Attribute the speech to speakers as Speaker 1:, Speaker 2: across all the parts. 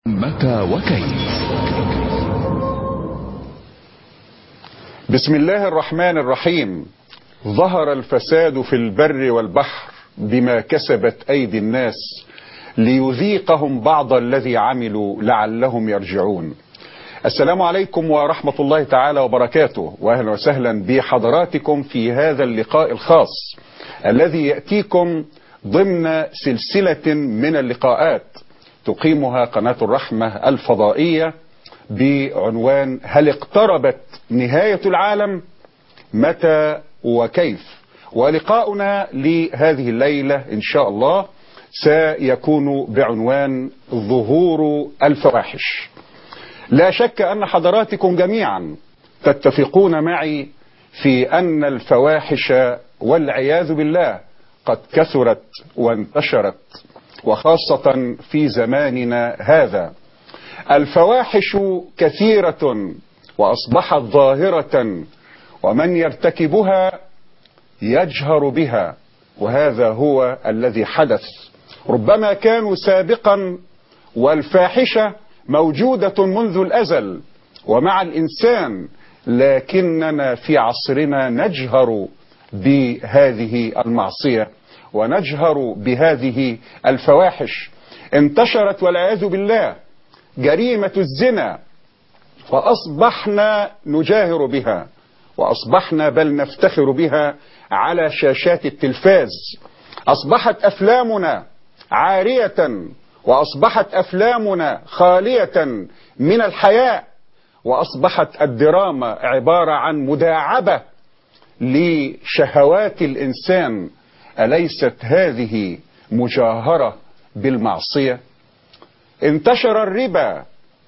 Speaker 1: متى وكيف؟
Speaker 2: بسم الله الرحمن الرحيم. ظهر الفساد في البر والبحر بما كسبت أيدي الناس ليذيقهم بعض الذي عملوا لعلهم يرجعون. السلام عليكم ورحمة الله تعالى وبركاته، وأهلا وسهلا بحضراتكم في هذا اللقاء الخاص الذي يأتيكم ضمن سلسلة من اللقاءات تقيمها قناة الرحمة الفضائية بعنوان هل اقتربت نهاية العالم؟ متى وكيف؟ ولقاؤنا لهذه الليلة إن شاء الله سيكون بعنوان ظهور الفواحش. لا شك أن حضراتكم جميعا تتفقون معي في أن الفواحش والعياذ بالله قد كثرت وانتشرت، وخاصة في زماننا هذا. الفواحش كثيرة وأصبحت ظاهرة، ومن يرتكبها يجهر بها، وهذا هو الذي حدث. ربما كانوا سابقا والفاحشة موجودة منذ الأزل ومع الإنسان، لكننا في عصرنا نجهر بهذه المعصية ونجهر بهذه الفواحش. انتشرت والعياذ بالله جريمة الزنا، وأصبحنا نجاهر بها، وأصبحنا بل نفتخر بها على شاشات التلفاز. أصبحت أفلامنا عارية، وأصبحت أفلامنا خالية من الحياء، وأصبحت الدراما عبارة عن مداعبة لشهوات الإنسان. أليست هذه مجاهرة بالمعصية؟ انتشر الربا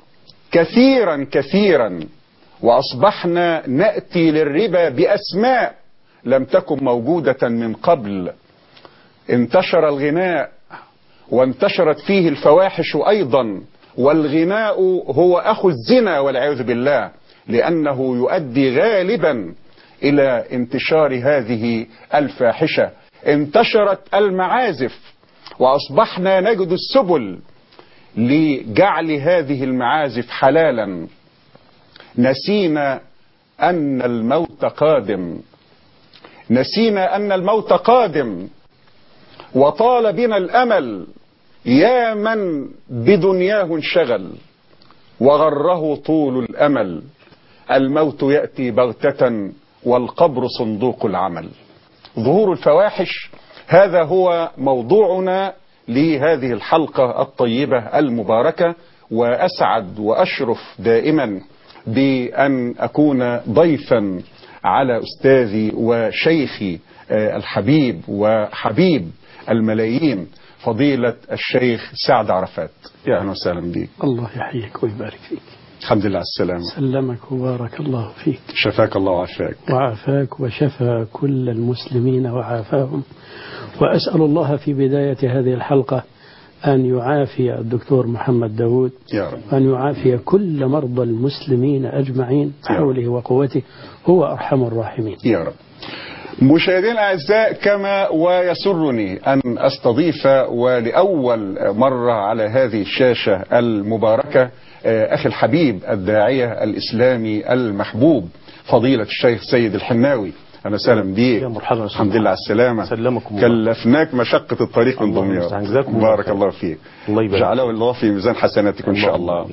Speaker 2: كثيرا، وأصبحنا نأتي للربا بأسماء لم تكن موجودة من قبل. انتشر الغناء وانتشرت فيه الفواحش أيضا، والغناء هو أخو الزنا والعياذ بالله، لأنه يؤدي غالبا إلى انتشار هذه الفاحشة. انتشرت المعازف، وأصبحنا نجد السبل لجعل هذه المعازف حلالا. نسينا أن الموت قادم، نسينا أن الموت قادم، وطال بنا الأمل. يا من بدنياه انشغل وغره طول الأمل، الموت يأتي بغتة والقبر صندوق العمل. ظهور الفواحش هذا هو موضوعنا لهذه الحلقة الطيبة المباركة، وأسعد وأشرف دائما بأن أكون ضيفا على أستاذي وشيخي الحبيب وحبيب الملايين فضيلة الشيخ سعد عرفات. يا أهلا وسهلا بك.
Speaker 3: الله يحييك ويبارك فيك.
Speaker 2: الحمد لله على السلامة.
Speaker 3: سلمك وبارك الله فيك.
Speaker 2: شفاك الله وعافاك.
Speaker 3: وعافاك وشفى كل المسلمين وعافاهم. وأسأل الله في بداية هذه الحلقة أن يعافي الدكتور محمد داود،
Speaker 2: يا رب.
Speaker 3: وأن يعافي كل مرضى المسلمين أجمعين بحوله وقوته، هو أرحم الراحمين
Speaker 2: يا رب. مشاهدينا الأعزاء، كما ويسرني أن أستضيف ولأول مرة على هذه الشاشة المباركة أخي الحبيب الداعية الإسلامي المحبوب فضيلة الشيخ سيد الحناوي. أنا سلام بيك.
Speaker 4: يا مرحبا.
Speaker 2: الحمد لله على السلامة.
Speaker 4: سلمكم.
Speaker 2: كلفناك مشقة الطريق من دمياط. بارك الله فيك. جعله الله في ميزان حسناتكم إن شاء الله.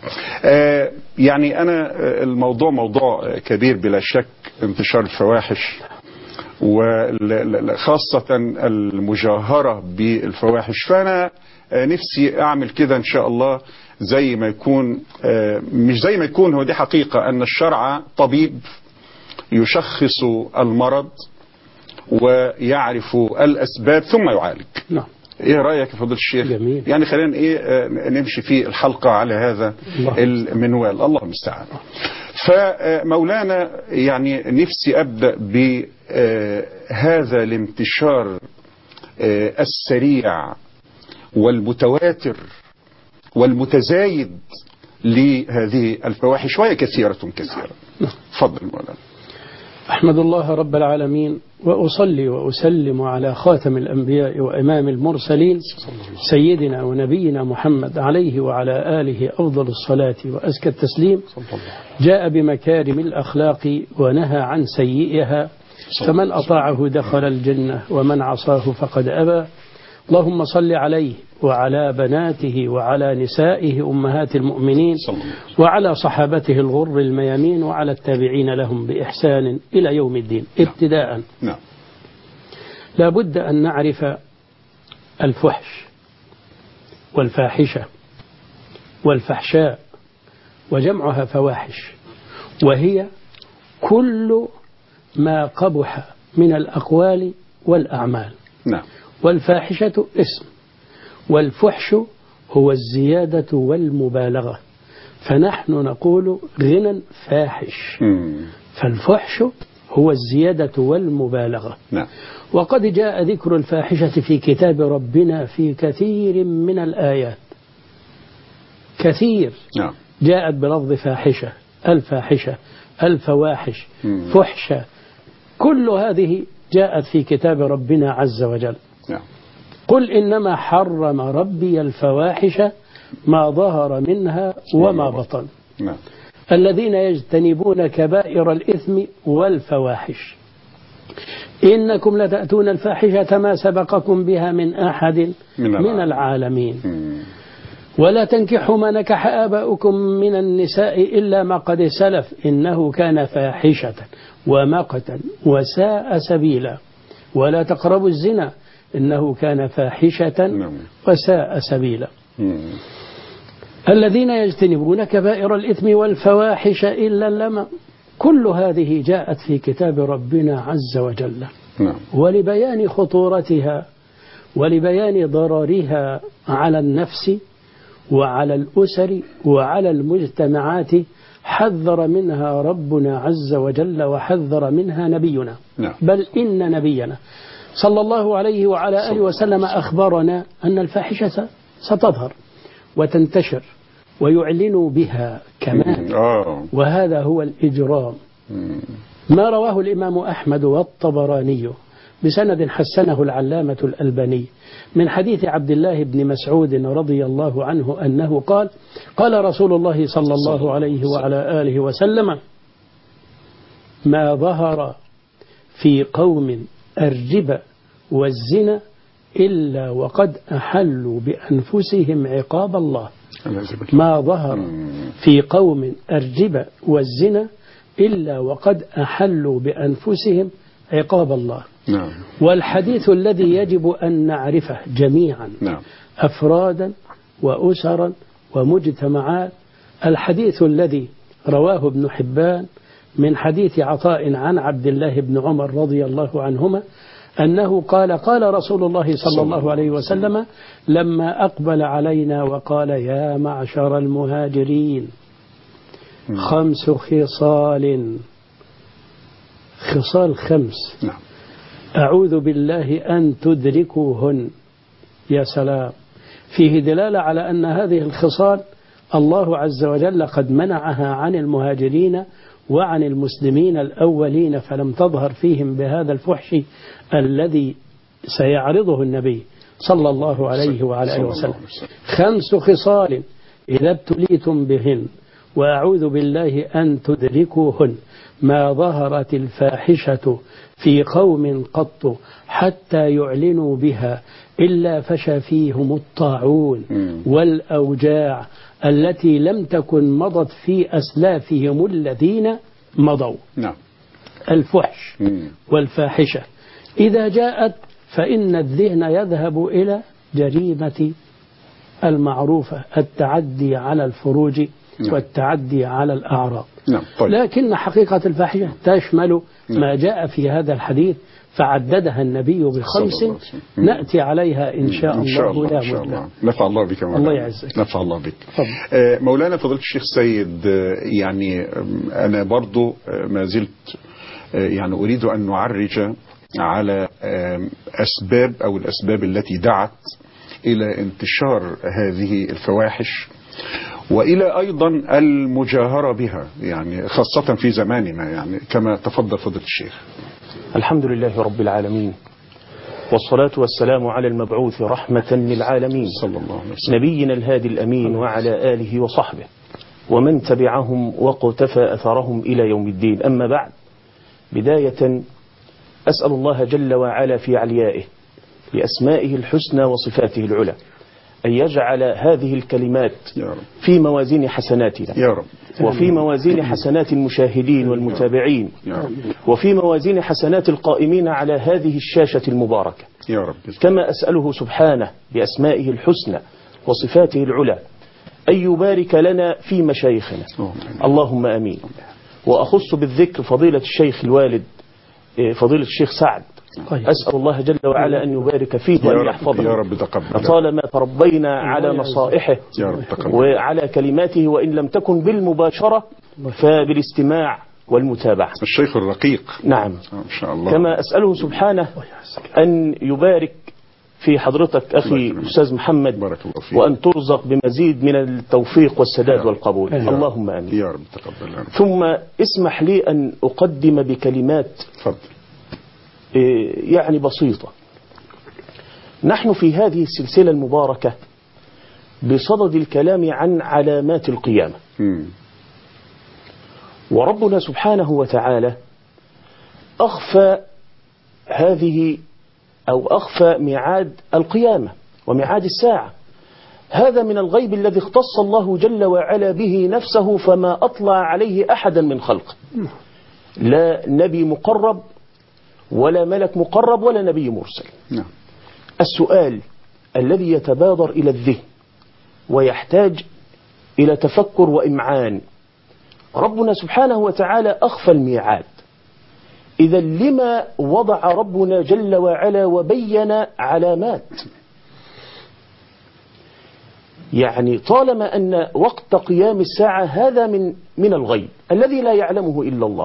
Speaker 2: يعني أنا الموضوع موضوع كبير بلا شك، انتشار الفواحش، وخاصة المجاهرة بالفواحش. فأنا نفسي أعمل كده إن شاء الله زي ما يكون، مش زي ما يكون، هو دي حقيقة أن الشرع طبيب يشخص المرض ويعرف الأسباب ثم يعالج.
Speaker 3: نعم.
Speaker 2: ايه رأيك يا فضيلة الشيخ؟
Speaker 3: جميل.
Speaker 2: يعني خلينا نمشي في الحلقة على هذا المنوال. الله المستعان. فمولانا يعني نفسي أبدأ بهذا الانتشار السريع والمتواتر والمتزايد لهذه الفواحش، وهي كثيرة. تفضل مولانا.
Speaker 3: أحمد الله رب العالمين وأصلي وأسلم على خاتم الأنبياء وإمام المرسلين سيدنا ونبينا محمد عليه وعلى آله أفضل الصلاة وأزكى التسليم. جاء بمكارم الأخلاق ونهى عن سيئها، فمن أطاعه دخل الجنة ومن عصاه فقد أبى. اللهم صل عليه وعلى بناته وعلى نسائه أمهات المؤمنين وعلى صحابته الغر الميامين وعلى التابعين لهم بإحسان إلى يوم الدين. ابتداء لا بد أن نعرف الفحش والفاحشة والفحشاء، وجمعها فواحش، وهي كل ما قبح من الأقوال والأعمال. والفاحشة اسم، والفحش هو الزيادة والمبالغة، فنحن نقول غنى فاحش، فالفحش هو الزيادة والمبالغة. وقد جاء ذكر الفاحشة في كتاب ربنا في كثير من الآيات، كثير جاءت بلفظ فاحشة، الفاحشة، الفواحش، فحشة، كل هذه جاءت في كتاب ربنا عز وجل. قل إنما حرم ربي الفواحش ما ظهر منها وما بطن، الذين يجتنبون كبائر الإثم والفواحش، إنكم لتأتون الفاحشة ما سبقكم بها من أحد من العالمين، ولا تنكحوا ما نكح آباؤكم من النساء إلا ما قد سلف إنه كان فاحشة ومقتا وساء سبيلا، ولا تقربوا الزنا إنه كان فاحشة وساء سبيلا. الذين يجتنبون كبائر الإثم والفواحش إلا اللمم، كل هذه جاءت في كتاب ربنا عز وجل. ولبيان خطورتها ولبيان ضررها على النفس وعلى الأسر وعلى المجتمعات حذر منها ربنا عز وجل وحذر منها نبينا. بل إن نبينا صلى الله عليه وعلى آله وسلم أخبرنا أن الفاحشة ستظهر وتنتشر ويعلنوا بها كمان، وهذا هو الإجرام. ما رواه الإمام أحمد والطبراني بسند حسنه العلامة الألباني من حديث عبد الله بن مسعود رضي الله عنه أنه قال: قال رسول الله صلى الله عليه وعلى آله وسلم: ما ظهر في قوم الربا والزنا إلا وقد أحلوا بأنفسهم عقاب الله. ما ظهر في قوم الربا والزنا إلا وقد أحلوا بأنفسهم عقاب الله. والحديث الذي يجب أن نعرفه جميعا أفرادا وأسرا ومجتمعات، الحديث الذي رواه ابن حبان من حديث عطاء عن عبد الله بن عمر رضي الله عنهما أنه قال: قال رسول الله صلى الله عليه وسلم لما أقبل علينا وقال: يا معشر المهاجرين 5 خصال 5 أعوذ بالله أن تدركوهن. يا سلام، فيه دلالة على أن هذه الخصال الله عز وجل قد منعها عن المهاجرين وعن المسلمين الأولين، فلم تظهر فيهم بهذا الفحش الذي سيعرضه النبي صلى الله عليه وعلى آله وسلم. 5 خصال إذا ابتليتم بهن وأعوذ بالله أن تدركوهن ما ظهرت الفاحشة في قوم قط حتى يعلنوا بها إلا فشى فيهم الطاعون والأوجاع التي لم تكن مضت في أسلافهم الذين مضوا. الفحش والفاحشة إذا جاءت فإن الذهن يذهب إلى جريمة المعروفة، التعدي على الفروج والتعدي على الأعراض. لكن حقيقة الفاحشة تشمل ما جاء في هذا الحديث فعددها النبي ب5 نأتي عليها إن شاء الله.
Speaker 2: لا مدة. نفع الله بك مولانا.
Speaker 3: الله يعزك.
Speaker 2: نفع الله بك. مولانا فضيلة الشيخ سيد، يعني أنا برضو ما زلت يعني أريد أن نعرج على أسباب أو الأسباب التي دعت إلى انتشار هذه الفواحش، وإلى أيضا المجاهرة بها، يعني خاصة في زماننا، يعني كما تفضل فضيلة الشيخ.
Speaker 1: الحمد لله رب العالمين، والصلاة والسلام على المبعوث رحمة للعالمين
Speaker 2: صلى الله عليه وسلم،
Speaker 1: نبينا الهادي الأمين وعلى آله وصحبه ومن تبعهم وقتفى أثرهم إلى يوم الدين. أما بعد، بداية أسأل الله جل وعلا في عليائه بأسمائه الحسنى وصفاته العلى أن يجعل هذه الكلمات في موازين حسناتنا
Speaker 2: يا رب،
Speaker 1: وفي موازين حسنات المشاهدين والمتابعين، وفي موازين حسنات القائمين على هذه الشاشة المباركة
Speaker 2: يا رب.
Speaker 1: كما أسأله سبحانه بأسمائه الحسنى وصفاته العلى أن يبارك لنا في مشايخنا، اللهم آمين. وأخص بالذكر فضيلة الشيخ الوالد فضيلة الشيخ سعد، أسأل الله جل وعلا أن يبارك فيه وأن يحفظه
Speaker 2: يا رب. تقبل.
Speaker 1: طالما تربينا على نصائحه وعلى كلماته، وإن لم تكن بالمباشرة فبالاستماع والمتابعة.
Speaker 2: الشيخ الرقيق.
Speaker 1: نعم،
Speaker 2: إن شاء الله.
Speaker 1: كما أسأله سبحانه أن يبارك في حضرتك أخي أستاذ محمد،
Speaker 2: بارك الله فيك،
Speaker 1: وأن ترزق بمزيد من التوفيق والسداد والقبول، اللهم آمين.
Speaker 2: يا رب تقبل.
Speaker 1: ثم اسمح لي أن أقدم بكلمات يعني بسيطة. نحن في هذه السلسلة المباركة بصدد الكلام عن علامات القيامة، وربنا سبحانه وتعالى أخفى هذه أو أخفى ميعاد القيامة وميعاد الساعة. هذا من الغيب الذي اختص الله جل وعلا به نفسه، فما أطلع عليه أحدا من خلقه، لا نبي مقرب ولا ملك مقرب ولا نبي مرسل. السؤال الذي يتبادر إلى الذهن ويحتاج إلى تفكر وإمعان: ربنا سبحانه وتعالى أخفى الميعاد، إذا لما وضع ربنا جل وعلا وبين علامات؟ يعني طالما أن وقت قيام الساعة هذا من الغيب الذي لا يعلمه إلا الله،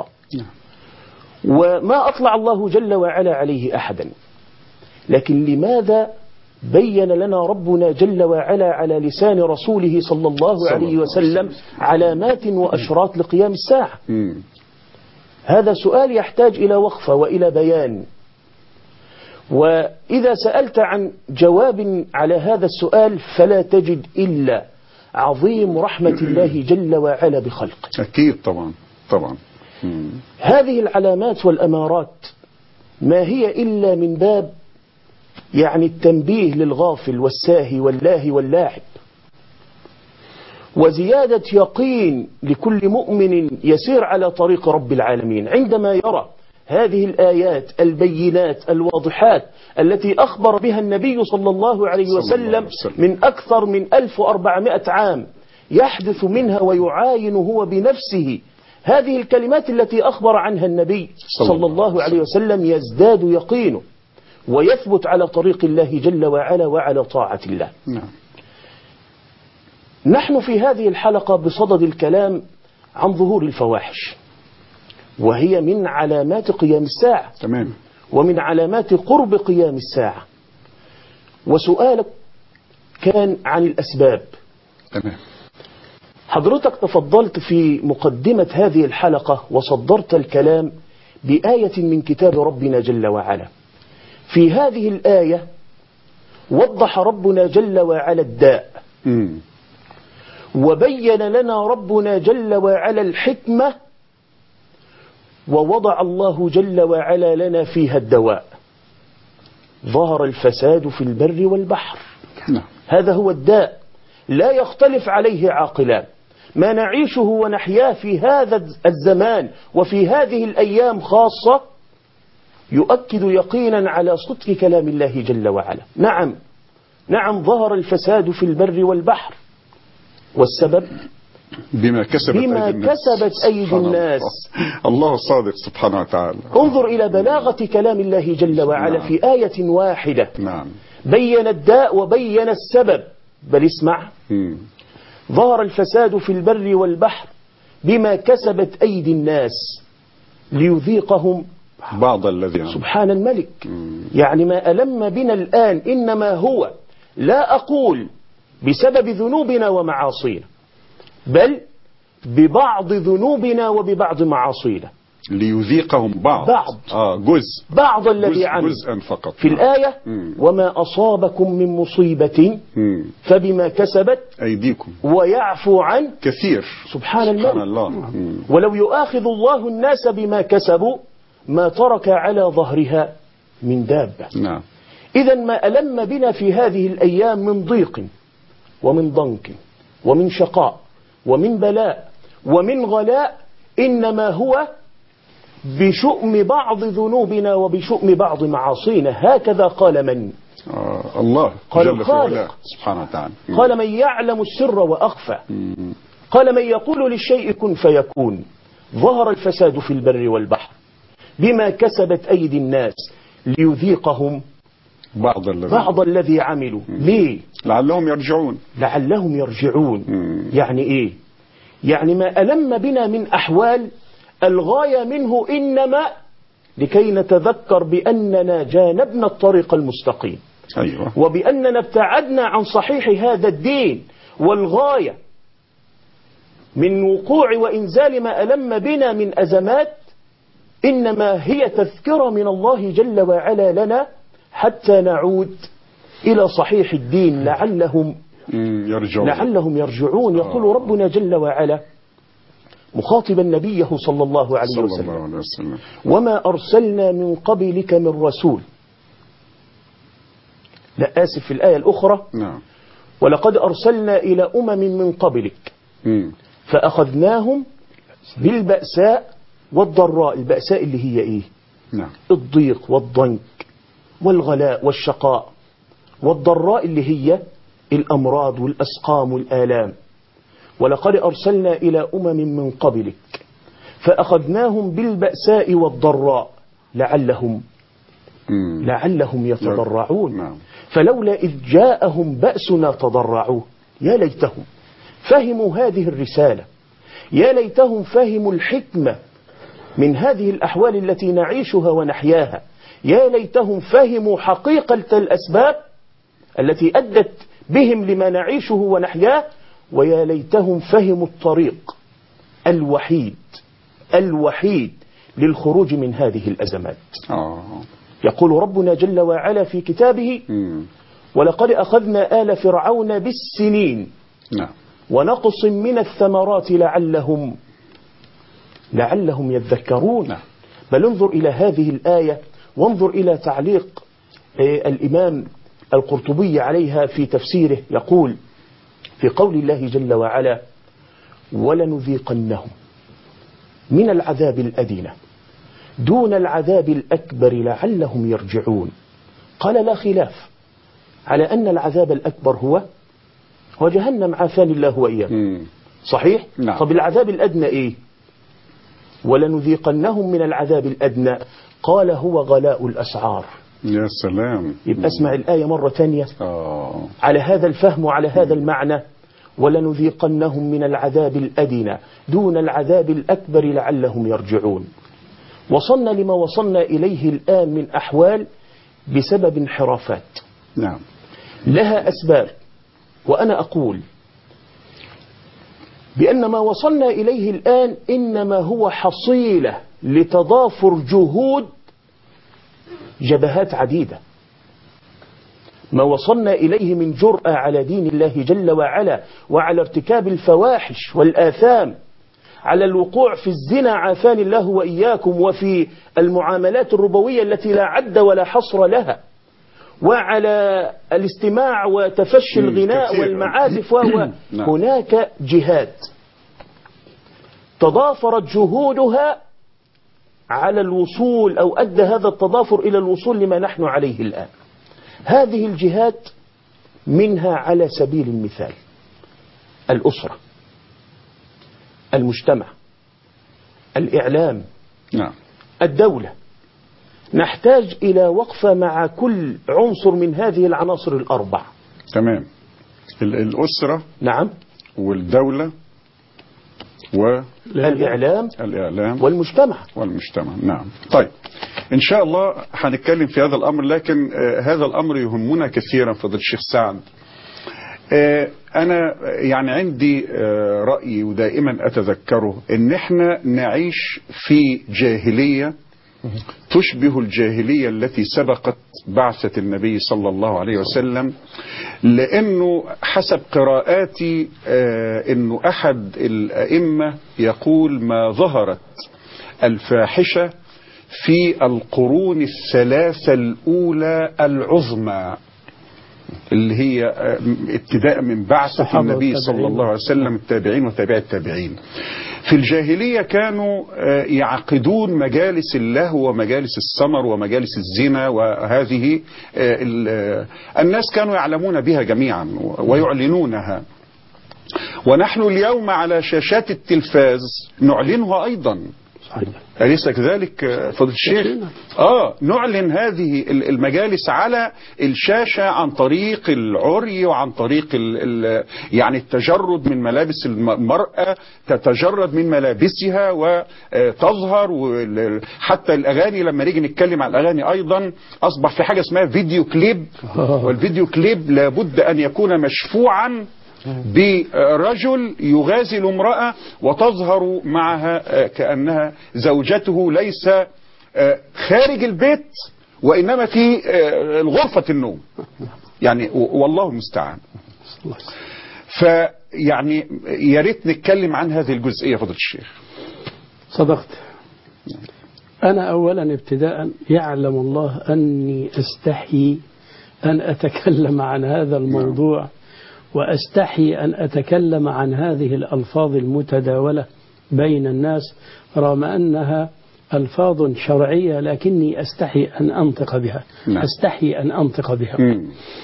Speaker 1: وما أطلع الله جل وعلا عليه أحدا، لكن لماذا بين لنا ربنا جل وعلا على لسان رسوله صلى الله عليه وسلم علامات وأشراط لقيام الساعة؟ هذا سؤال يحتاج إلى وقفة وإلى بيان. وإذا سألت عن جواب على هذا السؤال فلا تجد إلا عظيم رحمة الله جل وعلا بخلقه.
Speaker 2: أكيد طبعا طبعا.
Speaker 1: هذه العلامات والأمارات ما هي إلا من باب يعني التنبيه للغافل والساهي واللاهي واللاعب، وزيادة يقين لكل مؤمن يسير على طريق رب العالمين عندما يرى هذه الآيات البينات الواضحات التي أخبر بها النبي صلى الله عليه وسلم من أكثر من 1400 عام، يحدث منها ويعاين هو بنفسه هذه الكلمات التي أخبر عنها النبي صلى الله عليه وسلم، يزداد يقينه ويثبت على طريق الله جل وعلا وعلى طاعة الله. نحن في هذه الحلقة بصدد الكلام عن ظهور الفواحش، وهي من علامات قيام الساعة.
Speaker 2: تمام.
Speaker 1: ومن علامات قرب قيام الساعة. وسؤالك كان عن الأسباب.
Speaker 2: تمام.
Speaker 1: حضرتك تفضلت في مقدمة هذه الحلقة وصدرت الكلام بآية من كتاب ربنا جل وعلا. في هذه الآية وضح ربنا جل وعلا الداء، وبين لنا ربنا جل وعلا الحكمة، ووضع الله جل وعلا لنا فيها الدواء. ظهر الفساد في البر والبحر، هذا هو الداء لا يختلف عليه عاقلان. ما نعيشه ونحياه في هذا الزمان وفي هذه الأيام خاصة يؤكد يقينا على صدق كلام الله جل وعلا. نعم ظهر الفساد في البر والبحر، والسبب بما كسبت أيدي الناس.
Speaker 2: الله الصادق سبحانه وتعالى.
Speaker 1: انظر إلى بلاغة كلام الله جل وعلا في آية واحدة. بين الداء وبين السبب. بل اسمع: ظهر الفساد في البر والبحر بما كسبت أيدي الناس ليذيقهم
Speaker 2: بعض الذين.
Speaker 1: سبحان الملك. يعني ما ألم بنا الآن إنما هو، لا أقول بسبب ذنوبنا ومعاصينا، بل ببعض ذنوبنا وببعض معاصينا.
Speaker 2: ليذيقهم بعض جزء
Speaker 1: بعض الذي عمل
Speaker 2: جزءا فقط
Speaker 1: في الآية. وما أصابكم من مصيبة فبما كسبت
Speaker 2: أيديكم
Speaker 1: ويعفو عن
Speaker 2: كثير.
Speaker 1: سبحان
Speaker 2: الله.
Speaker 1: ولو يؤاخذ الله الناس بما كسبوا ما ترك على ظهرها من دابة.
Speaker 2: نعم.
Speaker 1: إذا ما ألم بنا في هذه الأيام من ضيق ومن ضنك ومن شقاء ومن بلاء ومن غلاء إنما هو بشؤم بعض ذنوبنا وبشؤم بعض معاصينا. هكذا قال من؟
Speaker 2: الله
Speaker 1: قال
Speaker 2: جل
Speaker 1: الخالق
Speaker 2: سبحانه وتعالى.
Speaker 1: قال من يعلم السر وأخفى. قال من يقول للشيء كن فيكون. ظهر الفساد في البر والبحر بما كسبت أيدي الناس ليذيقهم بعض الذي عملوا. ليه؟
Speaker 2: لعلهم يرجعون.
Speaker 1: لعلهم يرجعون. يعني إيه؟ يعني ما ألم بنا من أحوال الغاية منه إنما لكي نتذكر بأننا جانبنا الطريق المستقيم.
Speaker 2: أيوة.
Speaker 1: وبأننا ابتعدنا عن صحيح هذا الدين. والغاية من وقوع وإنزال ما ألم بنا من أزمات إنما هي تذكرة من الله جل وعلا لنا حتى نعود إلى صحيح الدين لعلهم يرجعون. يقول ربنا جل وعلا مخاطبا نبيه صلى الله عليه وسلم وما أرسلنا من قبلك من رسول. لا آسف في الآية الأخرى.
Speaker 2: نعم.
Speaker 1: ولقد أرسلنا إلى من قبلك فأخذناهم بالبأساء والضراء. البأساء اللي هي إيه؟
Speaker 2: نعم.
Speaker 1: الضيق والضنك والغلاء والشقاء. والضراء اللي هي الأمراض والأسقام والآلام. ولقد أرسلنا إلى من قبلك فأخذناهم بالبأساء والضراء لعلهم يتضرعون.
Speaker 2: نعم.
Speaker 1: فلولا إذ جاءهم بأسنا تضرعوا. يا ليتهم فهموا هذه الرسالة. يا ليتهم فهموا الحكمة من هذه الأحوال التي نعيشها ونحياها. يا ليتهم فهموا حقيقة الأسباب التي أدت بهم لما نعيشه ونحياه. ويا ليتهم فهموا الطريق الوحيد للخروج من هذه الأزمات. يقول ربنا جل وعلا في كتابه ولقد أخذنا آل فرعون بالسنين ونقص من الثمرات لعلهم يذكرون. بل انظر إلى هذه الآية وانظر إلى تعليق الإمام القرطبي عليها في تفسيره. يقول في قول الله جل وعلا ولنذيقنهم من العذاب الأدنى دون العذاب الأكبر لعلهم يرجعون. قال لا خلاف على أن العذاب الأكبر هو جهنم عافاني الله وإياكم. صحيح؟
Speaker 2: نعم.
Speaker 1: طب العذاب الأدنى إيه؟ ولنذيقنهم من العذاب الأدنى قال هو غلاء الأسعار.
Speaker 2: يا سلام.
Speaker 1: يبقى اسمع الآية مرة تانية على هذا الفهم وعلى هذا المعنى. ولنذيقنهم من العذاب الأدنى دون العذاب الأكبر لعلهم يرجعون. وصلنا لما وصلنا إليه الآن من أحوال بسبب انحرافات.
Speaker 2: نعم.
Speaker 1: لها أسباب. وأنا أقول بأن ما وصلنا إليه الآن إنما هو حصيلة لتضافر جهود جبهات عديدة. ما وصلنا إليه من جرأة على دين الله جل وعلا وعلى ارتكاب الفواحش والآثام، على الوقوع في الزنا عافاني الله وإياكم، وفي المعاملات الربوية التي لا عد ولا حصر لها، وعلى الاستماع وتفشي الغناء والمعازف هناك جهات تضافرت جهودها على الوصول أو أدى هذا التضافر إلى الوصول لما نحن عليه الآن. هذه الجهات منها على سبيل المثال الأسرة، المجتمع، الإعلام، الدولة. نحتاج إلى وقفة مع كل عنصر من هذه العناصر الأربع.
Speaker 2: تمام. الأسرة،
Speaker 1: نعم،
Speaker 2: والدولة
Speaker 1: والإعلام والمجتمع.
Speaker 2: نعم. طيب إن شاء الله هنتكلم في هذا الأمر، لكن هذا الأمر يهمنا كثيرا فضل الشيخ سعد. أنا يعني عندي رأي ودائما أتذكره إن إحنا نعيش في جاهلية تشبه الجاهلية التي سبقت بعثة النبي صلى الله عليه وسلم، لأنه حسب قراءاتي أنه أحد الأئمة يقول ما ظهرت الفاحشة في القرون الثلاثة الأولى العظمى، اللي هي ابتداء من بعثة النبي صلى الله عليه وسلم، التابعين وتابع التابعين. في الجاهلية كانوا يعقدون مجالس اللهو ومجالس السمر ومجالس الزنا، وهذه الناس كانوا يعلمون بها جميعا ويعلنونها، ونحن اليوم على شاشات التلفاز نعلنها أيضا. أليس كذلك فضل الشيخ؟ نعلن هذه المجالس على الشاشة عن طريق العري وعن طريق يعني التجرد من ملابس المرأة، تتجرد من ملابسها وتظهر. حتى الأغاني لما نيجي نتكلم عن الأغاني أيضا أصبح في حاجة اسمها فيديو كليب، والفيديو كليب لابد أن يكون مشفوعا برجل يغازل امرأة وتظهر معها كأنها زوجته، ليس خارج البيت وإنما في غرفة النوم، يعني والله المستعان. فيعني يا ريت نتكلم عن هذه الجزئية فضيلة الشيخ.
Speaker 3: صدقت. أنا أولا ابتداء يعلم الله أني أستحي أن أتكلم عن هذا الموضوع، وأستحي أن أتكلم عن هذه الألفاظ المتداولة بين الناس رغم أنها ألفاظ شرعية، لكني أستحي أن أنطق بها. أستحي أن أنطق بها.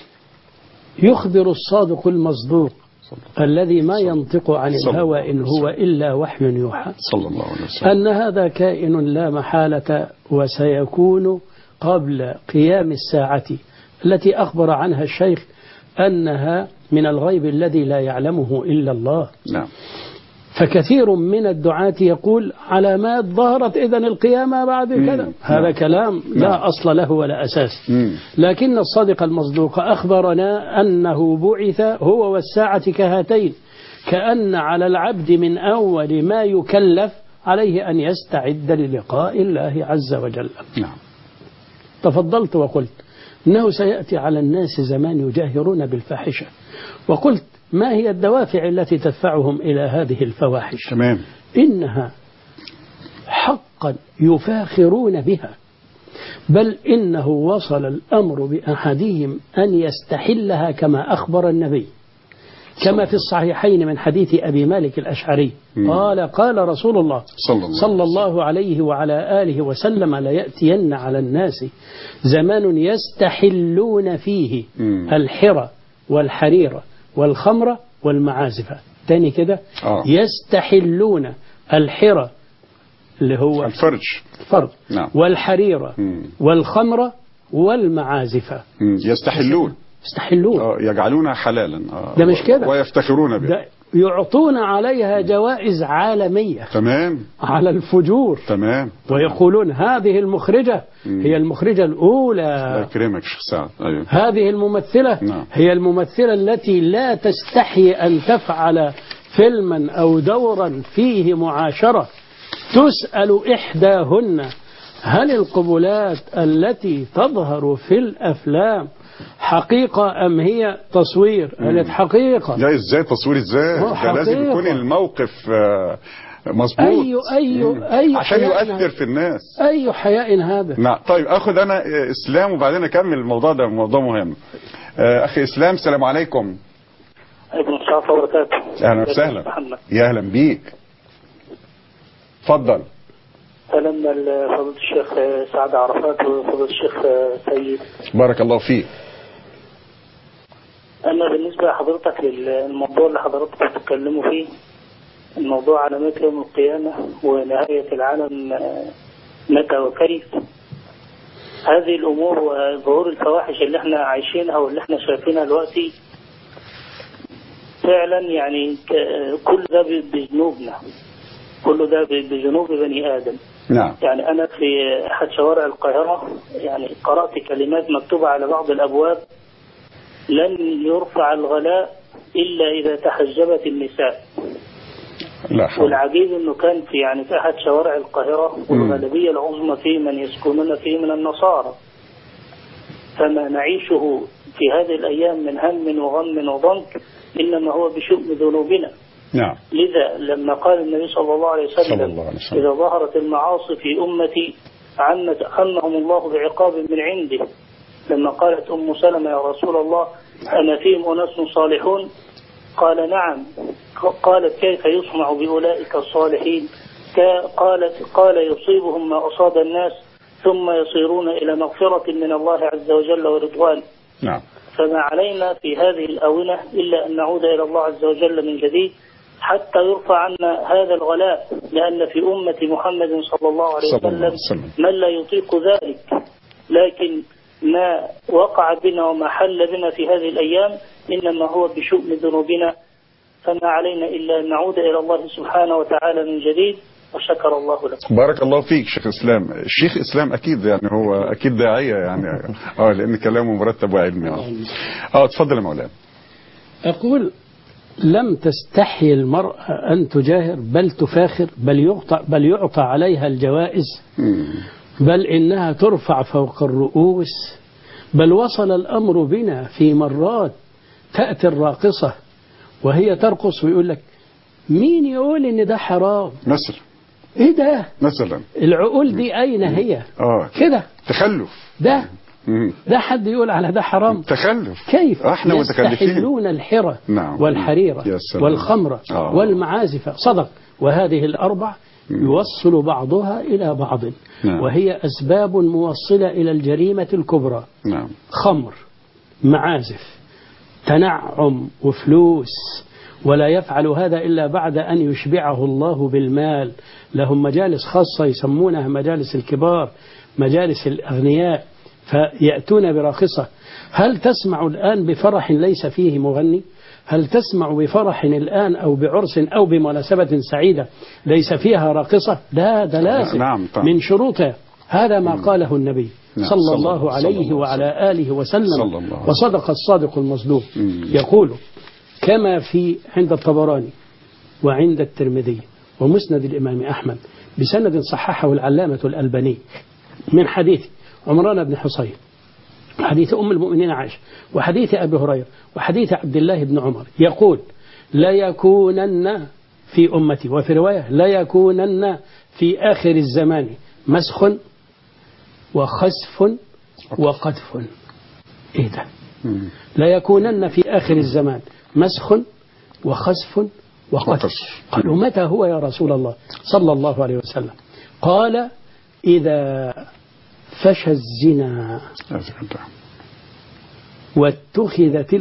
Speaker 3: يخبر الصادق المصدوق الذي ما ينطق عن الهوى إن هو إلا وحي يوحى
Speaker 2: صلى الله عليه وسلم
Speaker 3: أن هذا كائن لا محالة، وسيكون قبل قيام الساعة التي أخبر عنها الشيخ أنها من الغيب الذي لا يعلمه إلا الله.
Speaker 2: نعم.
Speaker 3: فكثير من الدعاة يقول علامات ظهرت إذن القيامة بعد كذا. هذا كلام لا أصل له ولا أساس. لكن الصادق المصدوق أخبرنا أنه بعث هو والساعة كهاتين، كأن على العبد من أول ما يكلف عليه أن يستعد للقاء الله عز وجل.
Speaker 2: نعم.
Speaker 3: تفضلت وقلت إنه سيأتي على الناس زمان يجاهرون بالفاحشة، وقلت ما هي الدوافع التي تدفعهم إلى هذه الفواحش؟
Speaker 2: تمام.
Speaker 3: إنها حقا يفاخرون بها، بل إنه وصل الأمر بأحدهم أن يستحلها كما أخبر النبي، كما في الصحيحين من حديث أبي مالك الأشعري قال رسول الله صلى الله عليه وعلى آله وسلم ليأتين على الناس زمان يستحلون فيه الحرى والحرير والخمر والمعازف. تاني كده يستحلون الحرى اللي هو
Speaker 2: الفرج
Speaker 3: نعم. والحرير والخمر والمعازف.
Speaker 2: يستحلون يجعلونها حلالا.
Speaker 3: ده مش كده،
Speaker 2: ويفتخرون بها،
Speaker 3: يعطون عليها جوائز عالمية.
Speaker 2: تمام.
Speaker 3: على الفجور.
Speaker 2: تمام.
Speaker 3: ويقولون هذه المخرجة هي المخرجة الأولى.
Speaker 2: الله يكرمك شيخ سعد. أيوه.
Speaker 3: هذه الممثلة هي الممثلة التي لا تستحي أن تفعل فيلما أو دورا فيه معاشرة. تسأل إحداهن هل القبلات التي تظهر في الأفلام حقيقة أم هي تصوير؟ قالت حقيقة.
Speaker 2: لا ازاي تصوير ازاي؟ ده لازم يكون الموقف مظبوط.
Speaker 3: أي
Speaker 2: عشان يؤثر في الناس.
Speaker 3: أي حياء هذا.
Speaker 2: نعم. طيب أخذ أنا إسلام وبعدين أكمل الموضوع ده، موضوع مهم. أخي إسلام السلام عليكم.
Speaker 4: عليكم السلام ورحمة الله وبركاته.
Speaker 2: أهلا وسهلا. يا أهلا بيك. اتفضل.
Speaker 4: أهلا فضيلة الشيخ سعد عرفات وفضيلة الشيخ سيد.
Speaker 2: بارك الله فيك.
Speaker 4: أما بالنسبة لحضرتك للموضوع اللي حضرتك بتتكلموا فيه، الموضوع علامات يوم القيامة ونهاية العالم متى وكيف، هذه الأمور وظهور الفواحش اللي احنا عايشينها واللي احنا شايفينها دلوقتي فعلا يعني كل ده بذنوبنا، كل ده بذنوب بني آدم.
Speaker 2: نعم.
Speaker 4: يعني أنا في أحد شوارع القاهرة يعني قرأت كلمات مكتوبة على بعض الأبواب: لن يرفع الغلاء إلا إذا تحجبت النساء. والعجيب أنه كان في أحد شوارع القاهرة، والغالبية العظمى فيه من يسكنون فيه من النصارى، فما نعيشه في هذه الأيام من هم وغم وضنك إنما هو بشؤم ذنوبنا.
Speaker 2: نعم.
Speaker 4: لذا لما قال النبي صلى الله عليه وسلم إذا ظهرت المعاصي في أمتي عمهم الله بعقاب من عنده، لما قالت أم سلمة يا رسول الله أما فيهم أناس صالحون؟ قال نعم. قالت كيف يصنع بأولئك الصالحين؟ قال يصيبهم ما أصاب الناس ثم يصيرون إلى مغفرة من الله عز وجل ورضوان.
Speaker 2: نعم.
Speaker 4: فما علينا في هذه الآونة إلا أن نعود إلى الله عز وجل من جديد حتى يرفع عنا هذا الغلاء، لأن في أمة محمد صلى الله عليه وسلم من لا يطيق ذلك. لكن ما وقع بنا وما حل بنا في هذه الأيام إنما هو بشؤم ذنوبنا، فما علينا إلا أن نعود إلى الله سبحانه وتعالى من جديد، وشكر الله لكم.
Speaker 2: بارك الله فيك شيخ إسلام. الشيخ إسلام أكيد هو أكيد داعية لأن كلامه مرتب وعلمي. اتفضل يا مولانا.
Speaker 3: أقول لم تستحي المرأة أن تجاهر، بل تفاخر، بل يعطى عليها الجوائز، بل إنها ترفع فوق الرؤوس. بل وصل الأمر بنا في مرات تأتي الراقصة وهي ترقص ويقول لك مين يقول إن ده حرام
Speaker 2: مثلا؟
Speaker 3: إيه ده
Speaker 2: مثلا؟
Speaker 3: العقول دي أين هي؟ كده
Speaker 2: تخلف
Speaker 3: ده حد يقول على ده حرام؟
Speaker 2: تخلف.
Speaker 3: كيف
Speaker 2: احنا
Speaker 3: يستحلون الحرى والحريرة والخمر والمعازف؟ صدق. وهذه الأربع يوصل بعضها إلى بعض. وهي أسباب موصلة إلى الجريمة الكبرى. خمر، معازف، تنعم وفلوس، ولا يفعل هذا إلا بعد أن يشبعه الله بالمال. لهم مجالس خاصة يسمونها مجالس الكبار، مجالس الأغنياء، فيأتون براقصة. هل تسمع الآن بفرح ليس فيه مغني؟ هل تسمع بفرح الآن أو بعرس أو بمناسبة سعيدة ليس فيها راقصة؟ ده لازم من شروطه. هذا ما قاله النبي صلى الله عليه وعلى آله وسلم، وصدق الصادق المصدوق. يقول كما في عند الطبراني وعند الترمذي ومسند الإمام أحمد بسند صححه العلامة الألباني من حديث عمران بن حصين، حديث أم المؤمنين عائشة، وحديث أبي هريرة، وحديث عبد الله بن عمر، يقول لا يكونن في أمتي، وفي رواية لا يكونن في آخر الزمان مسخ وخسف وقذف. إيه ده؟ لا يكونن في آخر الزمان مسخ وخسف وقذف. قالوا متى هو يا رسول الله صلى الله عليه وسلم؟ قال إذا فشى الزنا واتخذت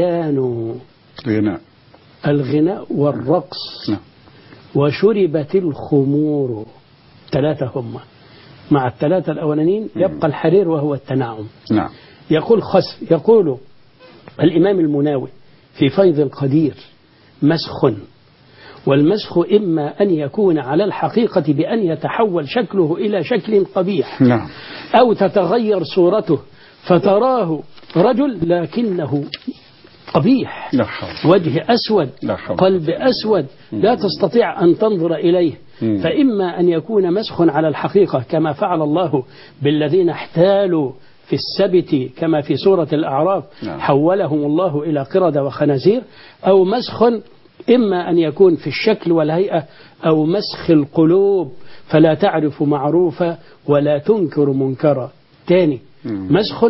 Speaker 3: الغناء والرقص وشربت الخمور. ثلاثة هم، مع الثلاثة الأولانيين يبقى الحرير وهو التنعم. يقول خسف، يقول الإمام المناوي في فيض القدير مسخ، والمسخ إما أن يكون على الحقيقة بأن يتحول شكله إلى شكل قبيح، أو تتغير صورته فتراه رجل لكنه قبيح، وجه أسود، قلب أسود، لا تستطيع أن تنظر إليه. فإما أن يكون مسخ على الحقيقة كما فعل الله بالذين احتالوا في السبت كما في سورة الأعراف، حولهم الله إلى قردة وخنازير. أو مسخ إما أن يكون في الشكل والهيئة، أو مسخ القلوب فلا تعرف معروفا ولا تنكر منكرا. تاني مسخ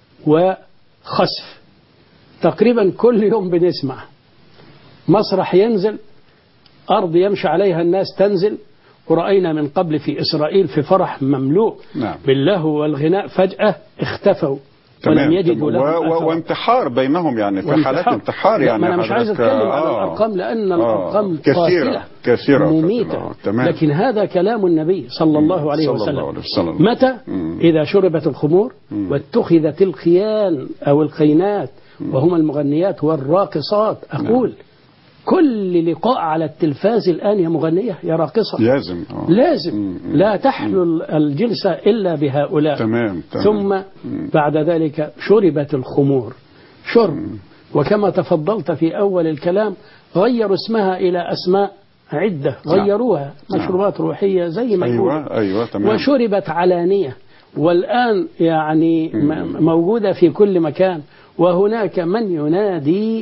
Speaker 3: وخسف. تقريبا كل يوم بنسمع مسرح ينزل، أرض يمشي عليها الناس تنزل. ورأينا من قبل في إسرائيل في فرح مملوء باللهو والغناء فجأة اختفوا ولم يجدوا لهم
Speaker 2: وانتحار بينهم، في حالات انتحار.
Speaker 3: أنا مش عايز أتكلم عن الأرقام لأن الأرقام قاتلة
Speaker 2: كثيرة
Speaker 3: مميتة، لكن هذا كلام النبي صلى الله عليه وسلم. متى؟ إذا شربت الخمور واتخذت الخيان أو الخينات وهم المغنيات والراقصات. أقول كل لقاء على التلفاز الآن يا مغنية يا راقصة، لازم لا تحلو الجلسة إلا بهؤلاء. ثم بعد ذلك شربت الخمور، شرب وكما تفضلت في أول الكلام غيروا اسمها إلى أسماء عدة، غيروها مشروبات روحية زي ما
Speaker 2: أيوة تمام.
Speaker 3: وشربت علانية، والآن يعني موجودة في كل مكان، وهناك من ينادي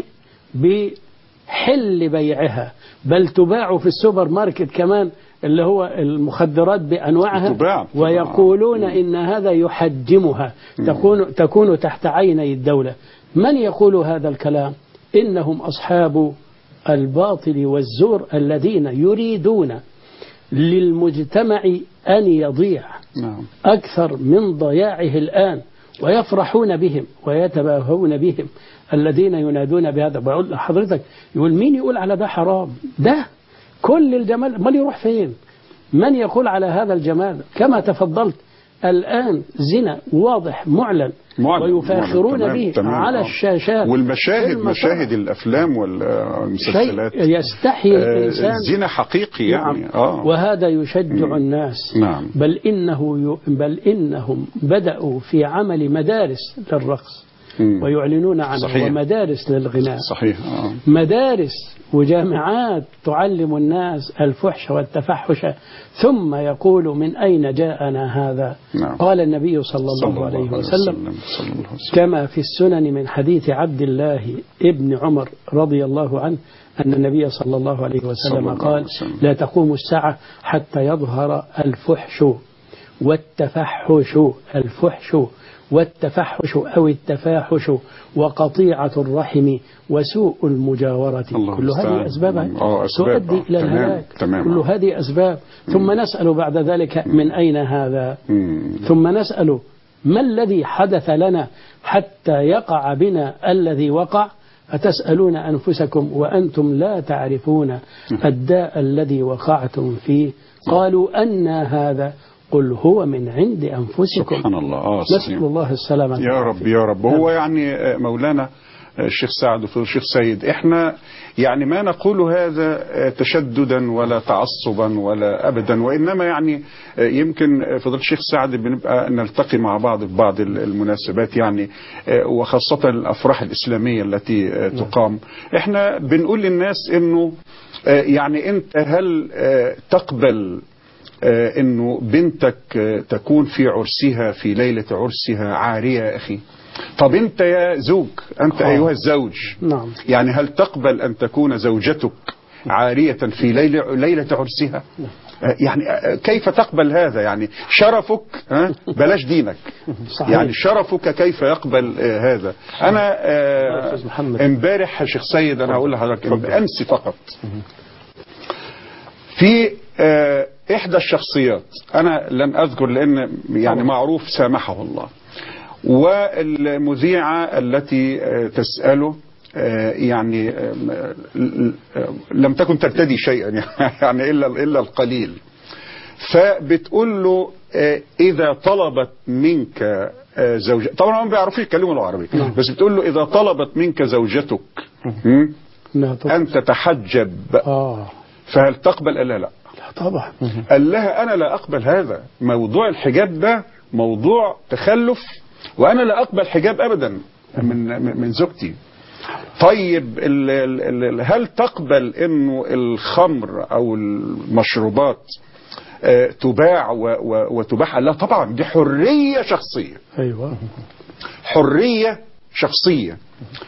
Speaker 3: بحل بيعها، بل تباع في السوبر ماركت كمان، اللي هو المخدرات بأنواعها، ويقولون إن هذا يحجمها، تكون تحت عيني الدولة. من يقول هذا الكلام؟ إنهم أصحاب الباطل والزور الذين يريدون للمجتمع أن يضيع أكثر من ضياعه الآن، ويفرحون بهم ويتباهون بهم الذين ينادون بهذا. بقول لحضرتك، يقول مين يقول على ده حرام؟ ده كل الجمال ما يروح فين؟ من يقول على هذا الجمال؟ كما تفضلت الآن زنا واضح معلن ويفاخرون به على الشاشات
Speaker 2: والمشاهد، مشاهد الأفلام والمسلسلات،
Speaker 3: يستحي الإنسان
Speaker 2: زنا حقيقي يعني.
Speaker 3: وهذا يشجع الناس. بل إنهم بدأوا في عمل مدارس للرقص ويعلنون عنه، صحيح. ومدارس للغناء،
Speaker 2: صحيح.
Speaker 3: مدارس وجامعات تعلم الناس الفحش والتفحش، ثم يقول من أين جاءنا هذا؟ قال النبي صلى الله عليه وسلم كما في السنن من حديث عبد الله ابن عمر رضي الله عنه أن النبي صلى الله عليه وسلم قال لا تقوم الساعة حتى يظهر الفحش والتفحش، الفحش والتفحش أو التفاحش وقطيعة الرحم وسوء المجاورة. كل هذه أسباب تؤدي إلى الهلاك، كل هذه أسباب. ثم نسأل بعد ذلك من أين هذا؟ ثم نسأل ما الذي حدث لنا حتى يقع بنا الذي وقع؟ أتسألون أنفسكم وأنتم لا تعرفون الداء الذي وقعتم فيه؟ قالوا أن هذا؟ قل هو من عند أنفسكم.
Speaker 2: سبحان الله.
Speaker 3: نسأل الله السلامة
Speaker 2: يا رب يا رب. هو يعني مولانا الشيخ سعد والشيخ سيد، احنا يعني ما نقول هذا تشددا ولا تعصبا ولا ابدا، وانما يعني يمكن فضيلة الشيخ سعد بنبقى نلتقي مع بعض في بعض المناسبات يعني، وخاصة الافراح الاسلامية التي تقام، احنا بنقول للناس انه يعني انت هل تقبل انه بنتك تكون في عرسها في ليلة عرسها عارية يا اخي؟ طب انت يا زوج، انت ايها الزوج، يعني هل تقبل ان تكون زوجتك عارية في ليلة عرسها؟ يعني كيف تقبل هذا؟ يعني شرفك، بلاش دينك، يعني شرفك كيف يقبل هذا؟ انا امبارح يا شيخ سيد، انا هقول لحضرتك امس فقط في إحدى الشخصيات، أنا لن أذكر لأن يعني معروف سامحه الله، والمذيعة التي تسأله يعني لم تكن ترتدي شيئا يعني إلا القليل، فبتقول له إذا طلبت منك زوجة، طبعا هم بيعرفوا يتكلموا العربي، بس بتقول له إذا طلبت منك زوجتك أن تتحجب فهل تقبل؟ قال لها لا
Speaker 3: طبعا.
Speaker 2: قال لها أنا لا أقبل هذا، موضوع الحجاب ده موضوع تخلف، وأنا لا أقبل حجاب أبدا من زوجتي. طيب هل تقبل إنه الخمر أو المشروبات تباع وتباح؟ لا طبعا، دي حرية شخصية.
Speaker 3: أيوة،
Speaker 2: حرية شخصية.